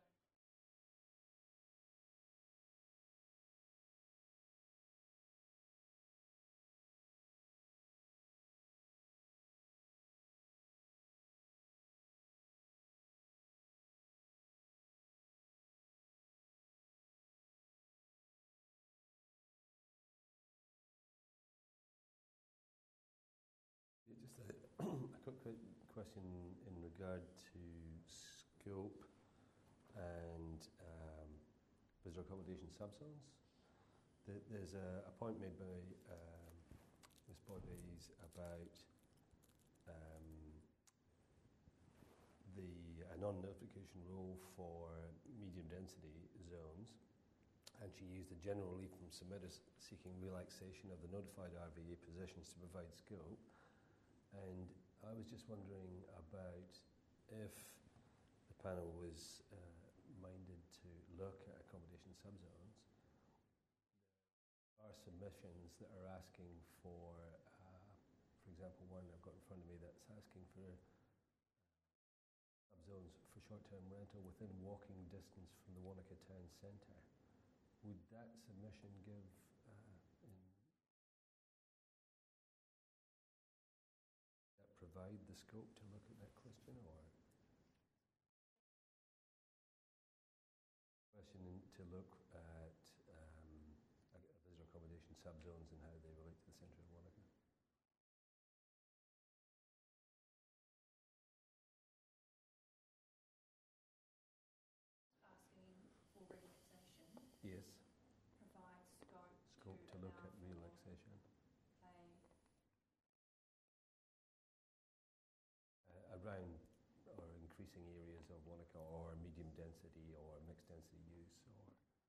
Just a, a quick que- question in regard to scope and um, visitor accommodation subzones. The, there's a, a point made by um, Miz Boddies about um, the a non-notification rule for medium density zones, and she used a general relief from submitters seeking relaxation of the notified R V A positions to provide scope. And I was just wondering about if the panel was uh, minded to look at accommodation subzones. There are submissions that are asking for, uh, for example, one I've got in front of me that's asking for uh, subzones for short-term rental within walking distance from the Wanaka town centre. Would that submission give uh, in provide the scope to look at that question, or question to look at um, visitor accommodation subzones and how they relate to the centre of Wanaka? Asking for relaxation. Yes. Provide scope, Scope to, to look allow at for relaxation. A Around or increasing areas of Wanaka, or medium density or mixed density use, or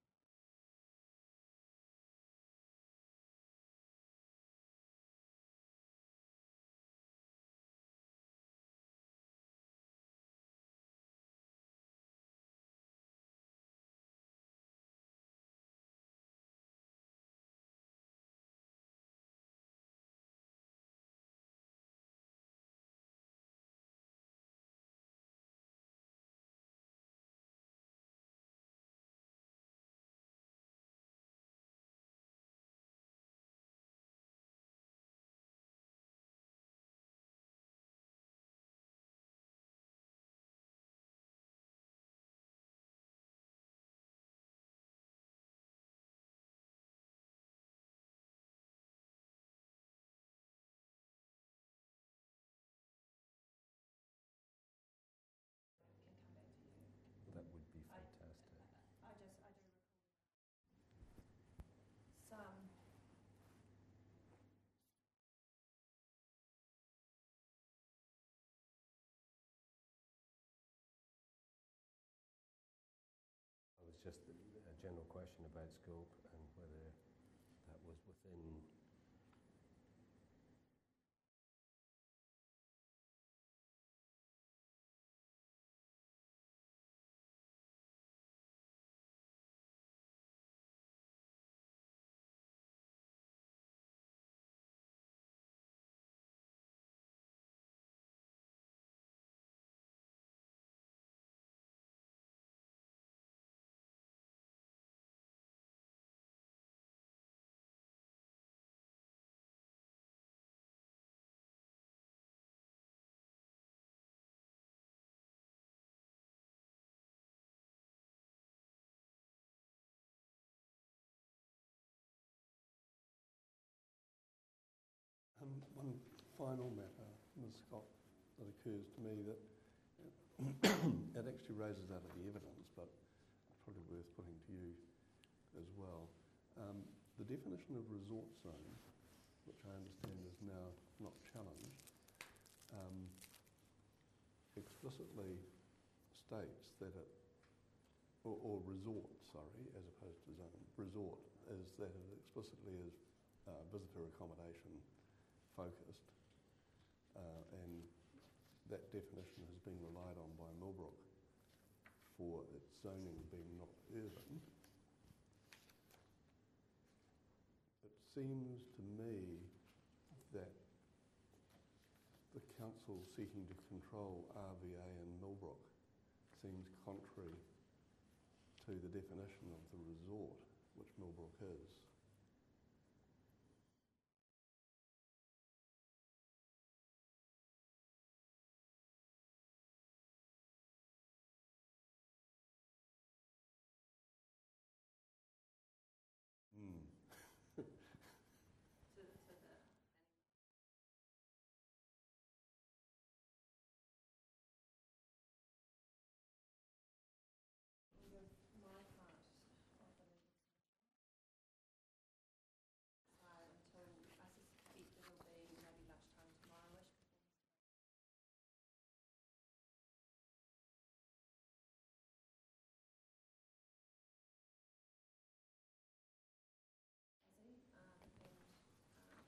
can come back to you. that would be I, fantastic. I just, I do recall some It was just a a general question about scope and whether that was within one, one final matter, Miz Scott, that occurs to me that it actually raises out of the evidence, but it's probably worth putting to you as well. Um, the definition of resort zone, which I understand is now not challenged, um, explicitly states that it, or, or resort, sorry, as opposed to zone, resort is that it explicitly is uh, visitor accommodation focused, uh, and that definition has been relied on by Millbrook for its zoning being not urban. It seems to me that the council seeking to control R V A in Millbrook seems contrary to the definition of the resort, which Millbrook is. Mm. To, to the with my part of the legal side until I suspect it'll be maybe lunchtime tomorrow-ish. Um, and um,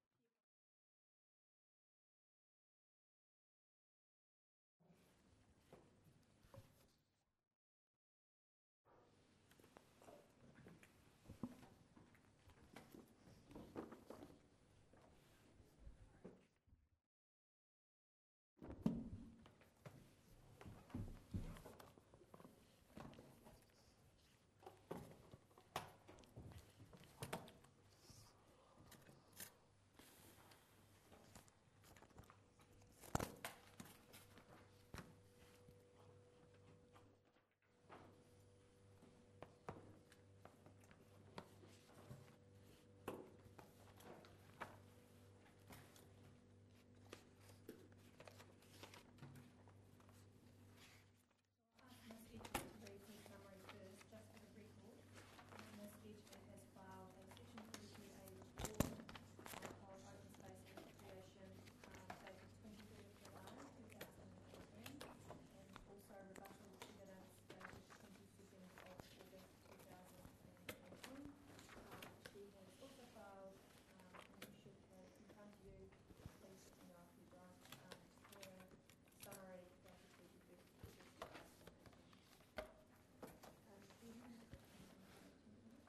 ask Miz Edgehead to read his summary first, just for the record. Um, Miz Edgehead has filed a Section thirty-two A report um, of open space and recreation um, dated twenty-third of July two thousand eighteen, and also rebuttal evidence dated twenty-second of August two thousand eighteen. Um, she has also filed, um, and you should have in front of you, please let me know if you don't, um, her summary dated twenty-first of August two thousand eighteen. Um, do you have a question on the document?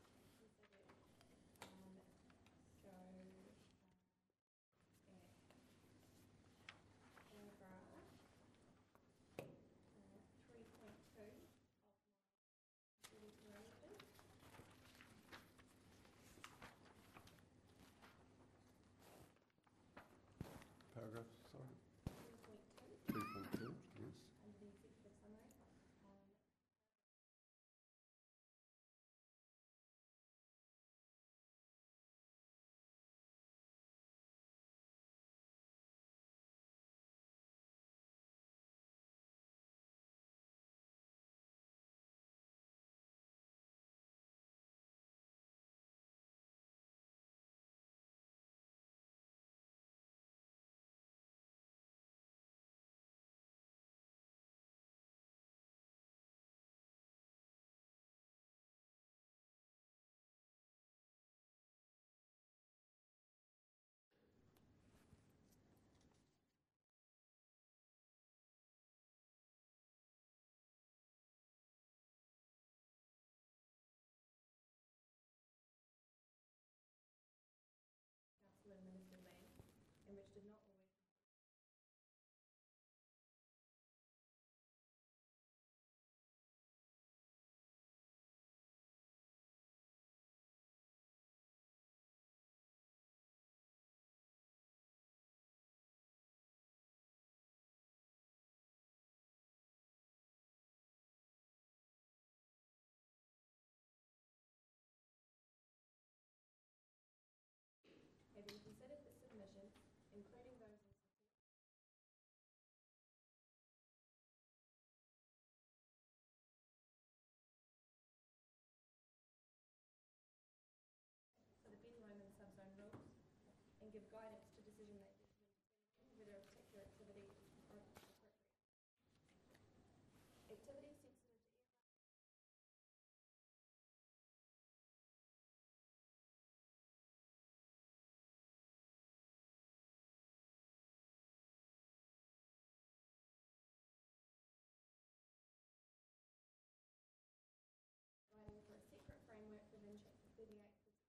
Um, so, uh, at paragraph uh, three point two of my thirty-two acres. Paragraph, sorry, three point two, three point two, yes. under the executive summary. Um, council administered land, and which did not always having considered the submission including those in support. For the Ben Lomond subzone rules and give guidance to decision makers when determining whether a particular activity is appropriate. Activities sensitive to air providing for a separate framework within Chapter thirty-eight for Section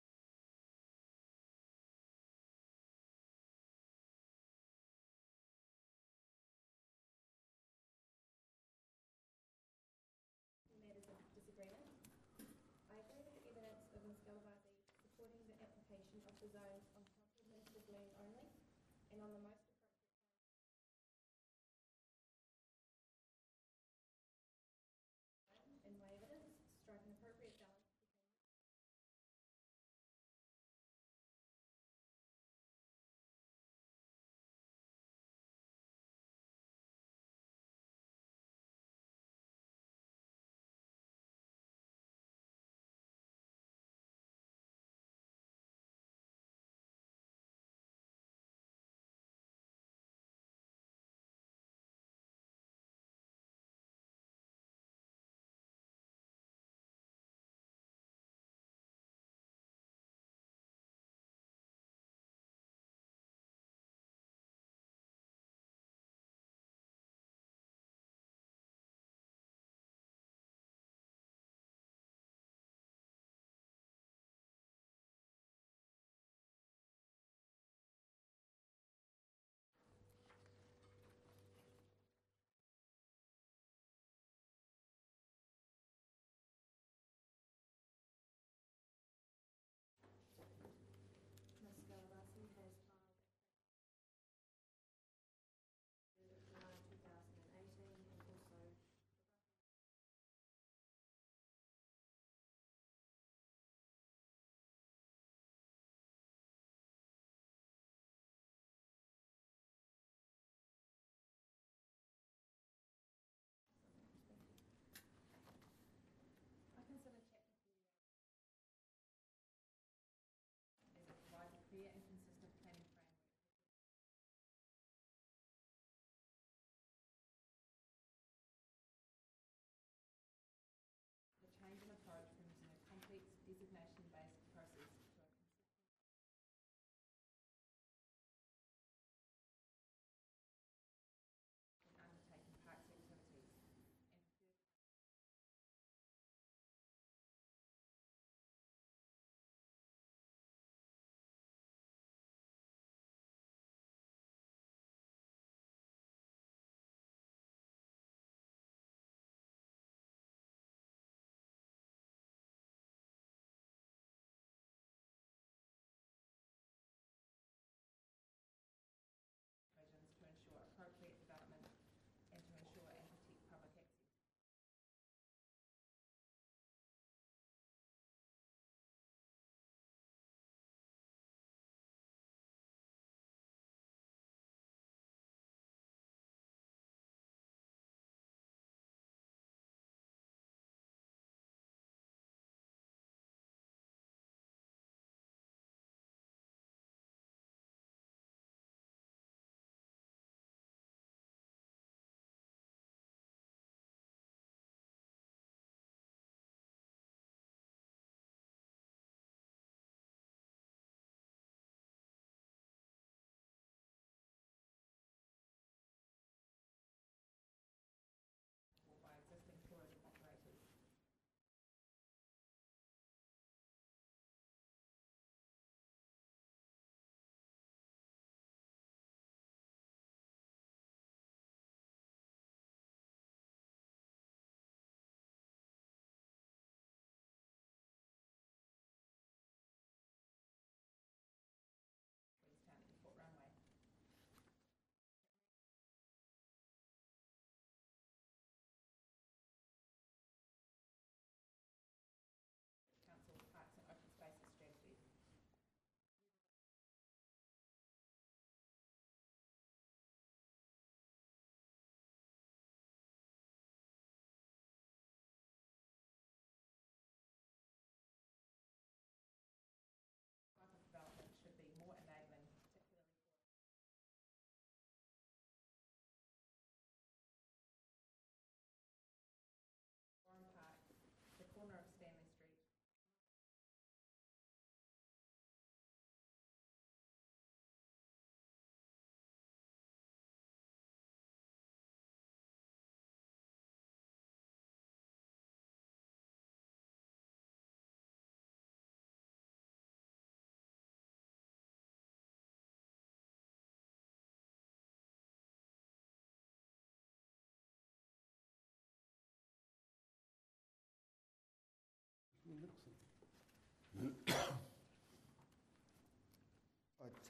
matters of disagreement. I agree with the evidence of Miz Galvasi supporting the application of the zones on council administered land only and on the most appropriate in my evidence, strike an appropriate balance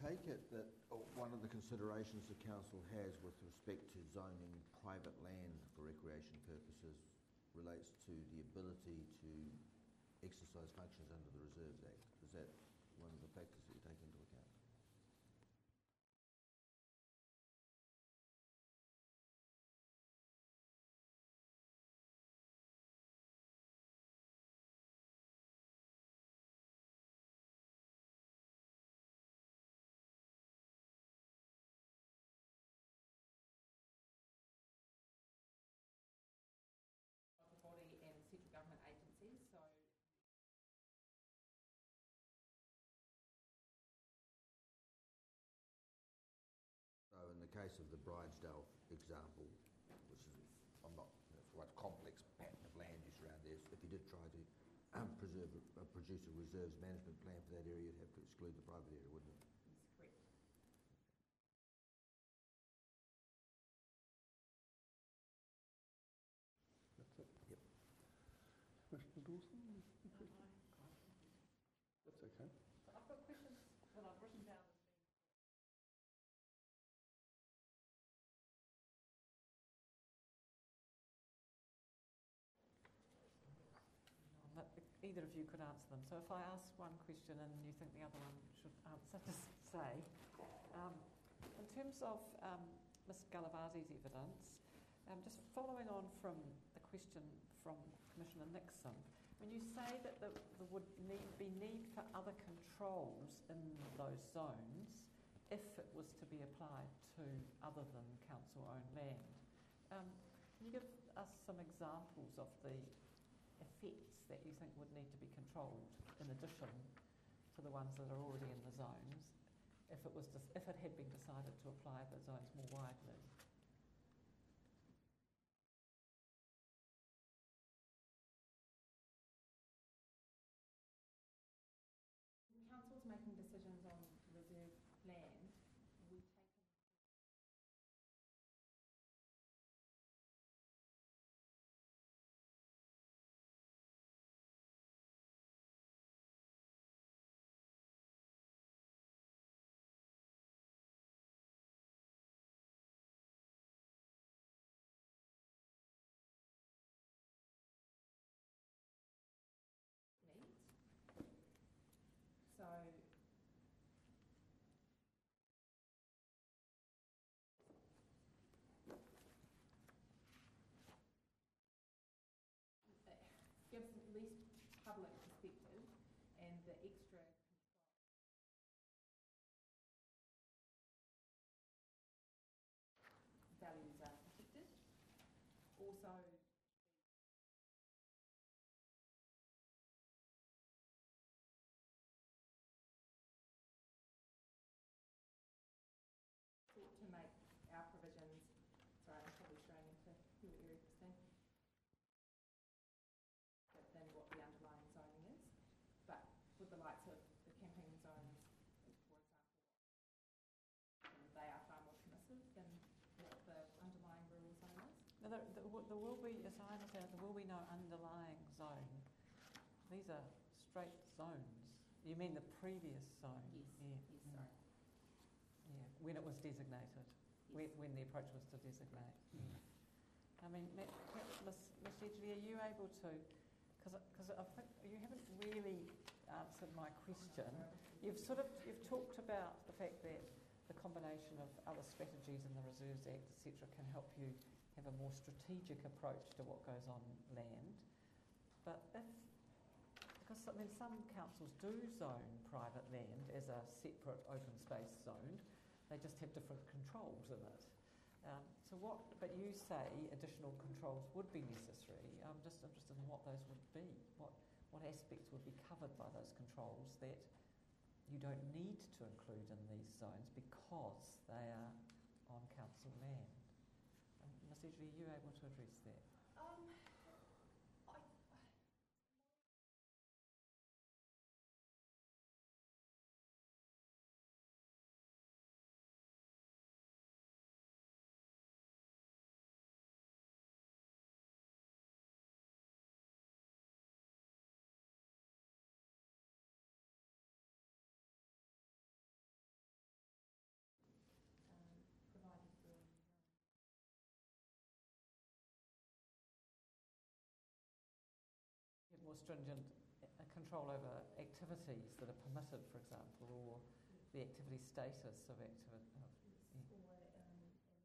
take it that uh, one of the considerations the council has with respect to zoning private land for recreation purposes relates to the ability to exercise functions under the Reserves Act. Is that one of the factors that you take into account? Body and central government agencies, so So in the case of the Bridesdale example, which is, I'm not, it's quite a complex pattern of land use around there, if you did try to um, preserve, a, uh, produce a reserves management plan for that area, you'd have to exclude the private area, wouldn't it? is correct. That's it. Yep. Commissioner Dawson? That's okay. So I've got questions that I've written down. That either of you could answer them. So if I ask one question and you think the other one should answer, just say, um, in terms of um, Miz Galavasi's evidence, um, just following on from the question from Commissioner Nixon, when you say that the, there would need, be need for other controls in those zones if it was to be applied to other than council-owned land, um, can you give us some examples of the effects that you think would need to be controlled in addition to the ones that are already in the zones if it was if it had been decided to apply the zones more widely? Council's making decisions on reserve land, we take needs. So it gives at least public perspective and the extra values are protected. Also, sought to make our provisions, sorry, I'm probably straying into your area, Christine, than what the underlying zoning is. But with the likes of the camping zones, for example, they are far more permissive than what the underlying rural zone is. Now, there, there, w- there will be, as I understand it, there will be no underlying zone. These are straight zones. You mean the previous zone? Yes, Yeah. yes, Mm. sorry. Yeah, when it was designated, when, Yes. when the approach was to designate. I mean, Miss Miss Edgley, are you able to, because I think you haven't really answered my question. You've sort of, you've talked about the fact that the combination of other strategies in the Reserves Act, et cetera, can help you have a more strategic approach to what goes on land. But if, because I mean, some councils do zone private land as a separate open space zone, they just have different controls in it. Um, so what, but you say additional controls would be necessary. I'm just interested in what those would be. What, what aspects would be covered by those controls that you don't need to include in these zones because they are on council land? Um, Miss Edgley, are you able to address that? Um, stringent uh, control over activities that are permitted, for example, or the activity status of activity. Of, yeah. Or, um,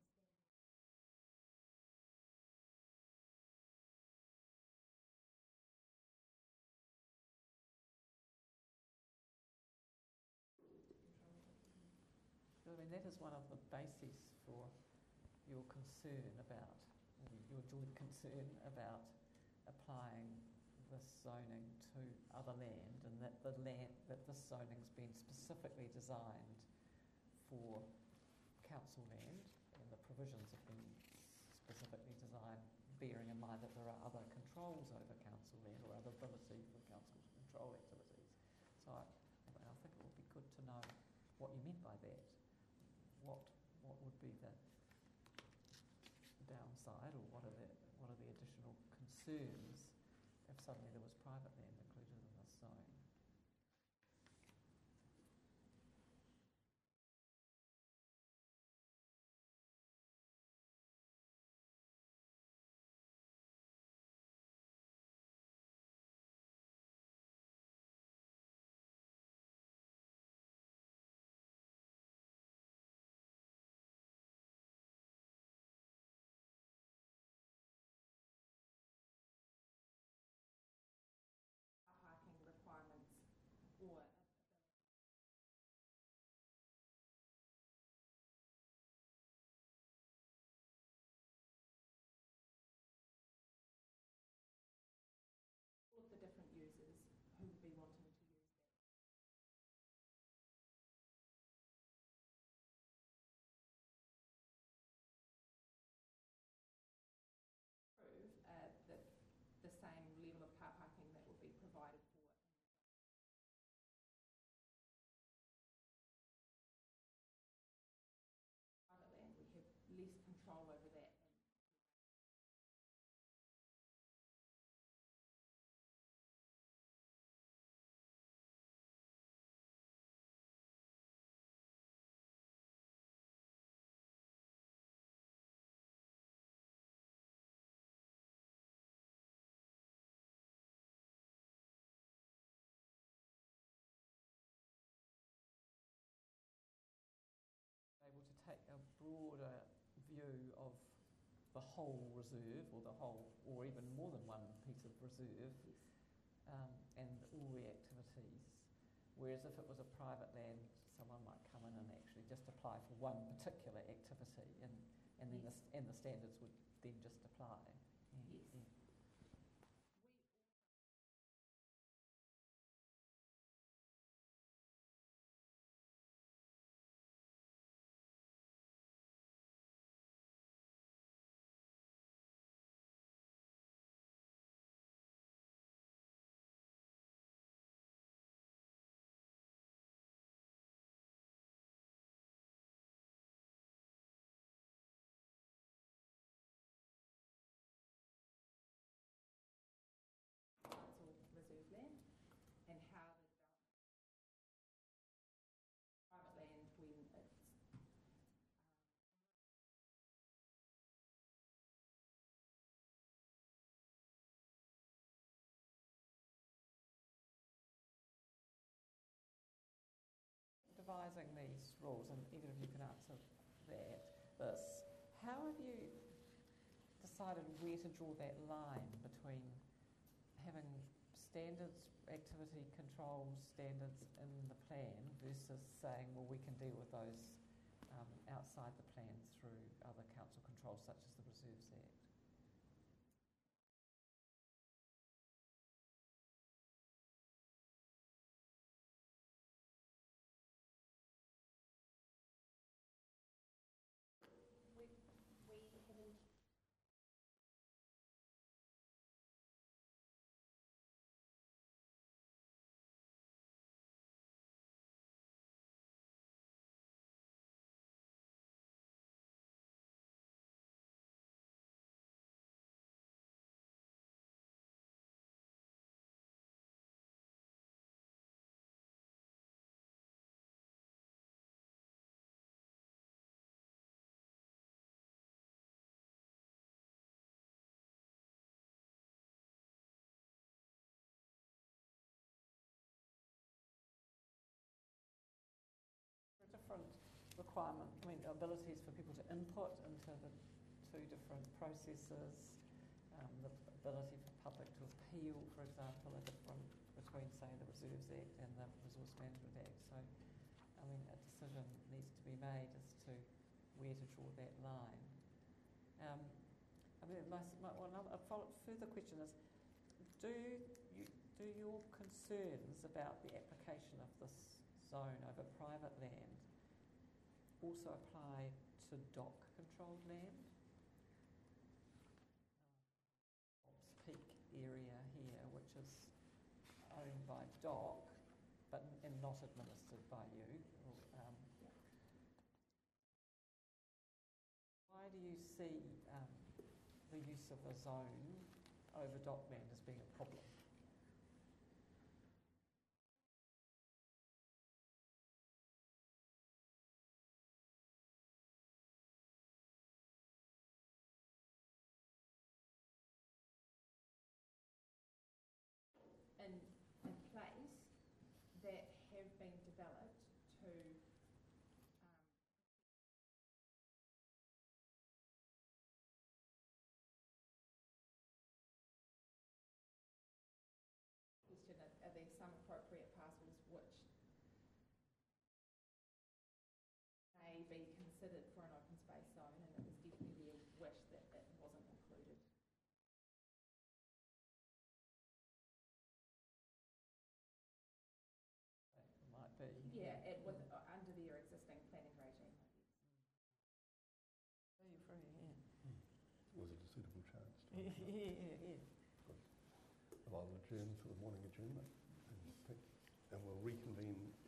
I mean, that is one of the bases for your concern about, or your joint concern about applying this zoning to other land, and that the land, that this zoning's been specifically designed for council land, and the provisions have been specifically designed bearing in mind that there are other controls over council land or other ability for council to control activities. So I, I think it would be good to know what you meant by that. What what would be the downside, or what are the what are the additional concerns if suddenly there was private land included in this zone? Parking requirements or all of the different users who would be wanting to use that. Prove uh, that the same level of car parking that would be provided for in private land. We have less control over that. Able to take a broader view of the whole reserve, or the whole, or even more than one piece of reserve, um, and all the activities. Whereas if it was a private land, someone might come in and actually just apply for one particular activity, and, and then Yes. the, and the standards would then just apply. Yeah, Yes. yeah. Council reserve land and how the development private land when it's um, Devising these rules, and either of you can answer that, this, how have you decided where to draw that line between having standards, activity control standards in the plan versus saying, well, we can deal with those um, outside the plan through other council controls such as the Reserves Act? requirement, I mean, abilities for people to input into the two different processes, um, the ability for public to appeal, for example, are different between, say, the Reserves Act and the Resource Management Act. So, I mean, a decision needs to be made as to where to draw that line. Um, I mean, my, my, one other, a follow, further question is, do you, do your concerns about the application of this zone over private land also apply to dock controlled land? Ops Peak area here, which is owned by dock, but and not administered by you. Or, um, why do you see um, the use of a zone over dock land as being a problem? In a place that have been developed to um, question, are, are there some appropriate parcels which may be considered for an open space zone, and it was definitely their wish that it wasn't included. It might be. Yeah, it was uh, under their existing planning regime. Free, free, yeah. Was it a suitable chance? To Yeah, yeah, yeah. Well, I'll adjourn for the morning adjournment. And, and we'll reconvene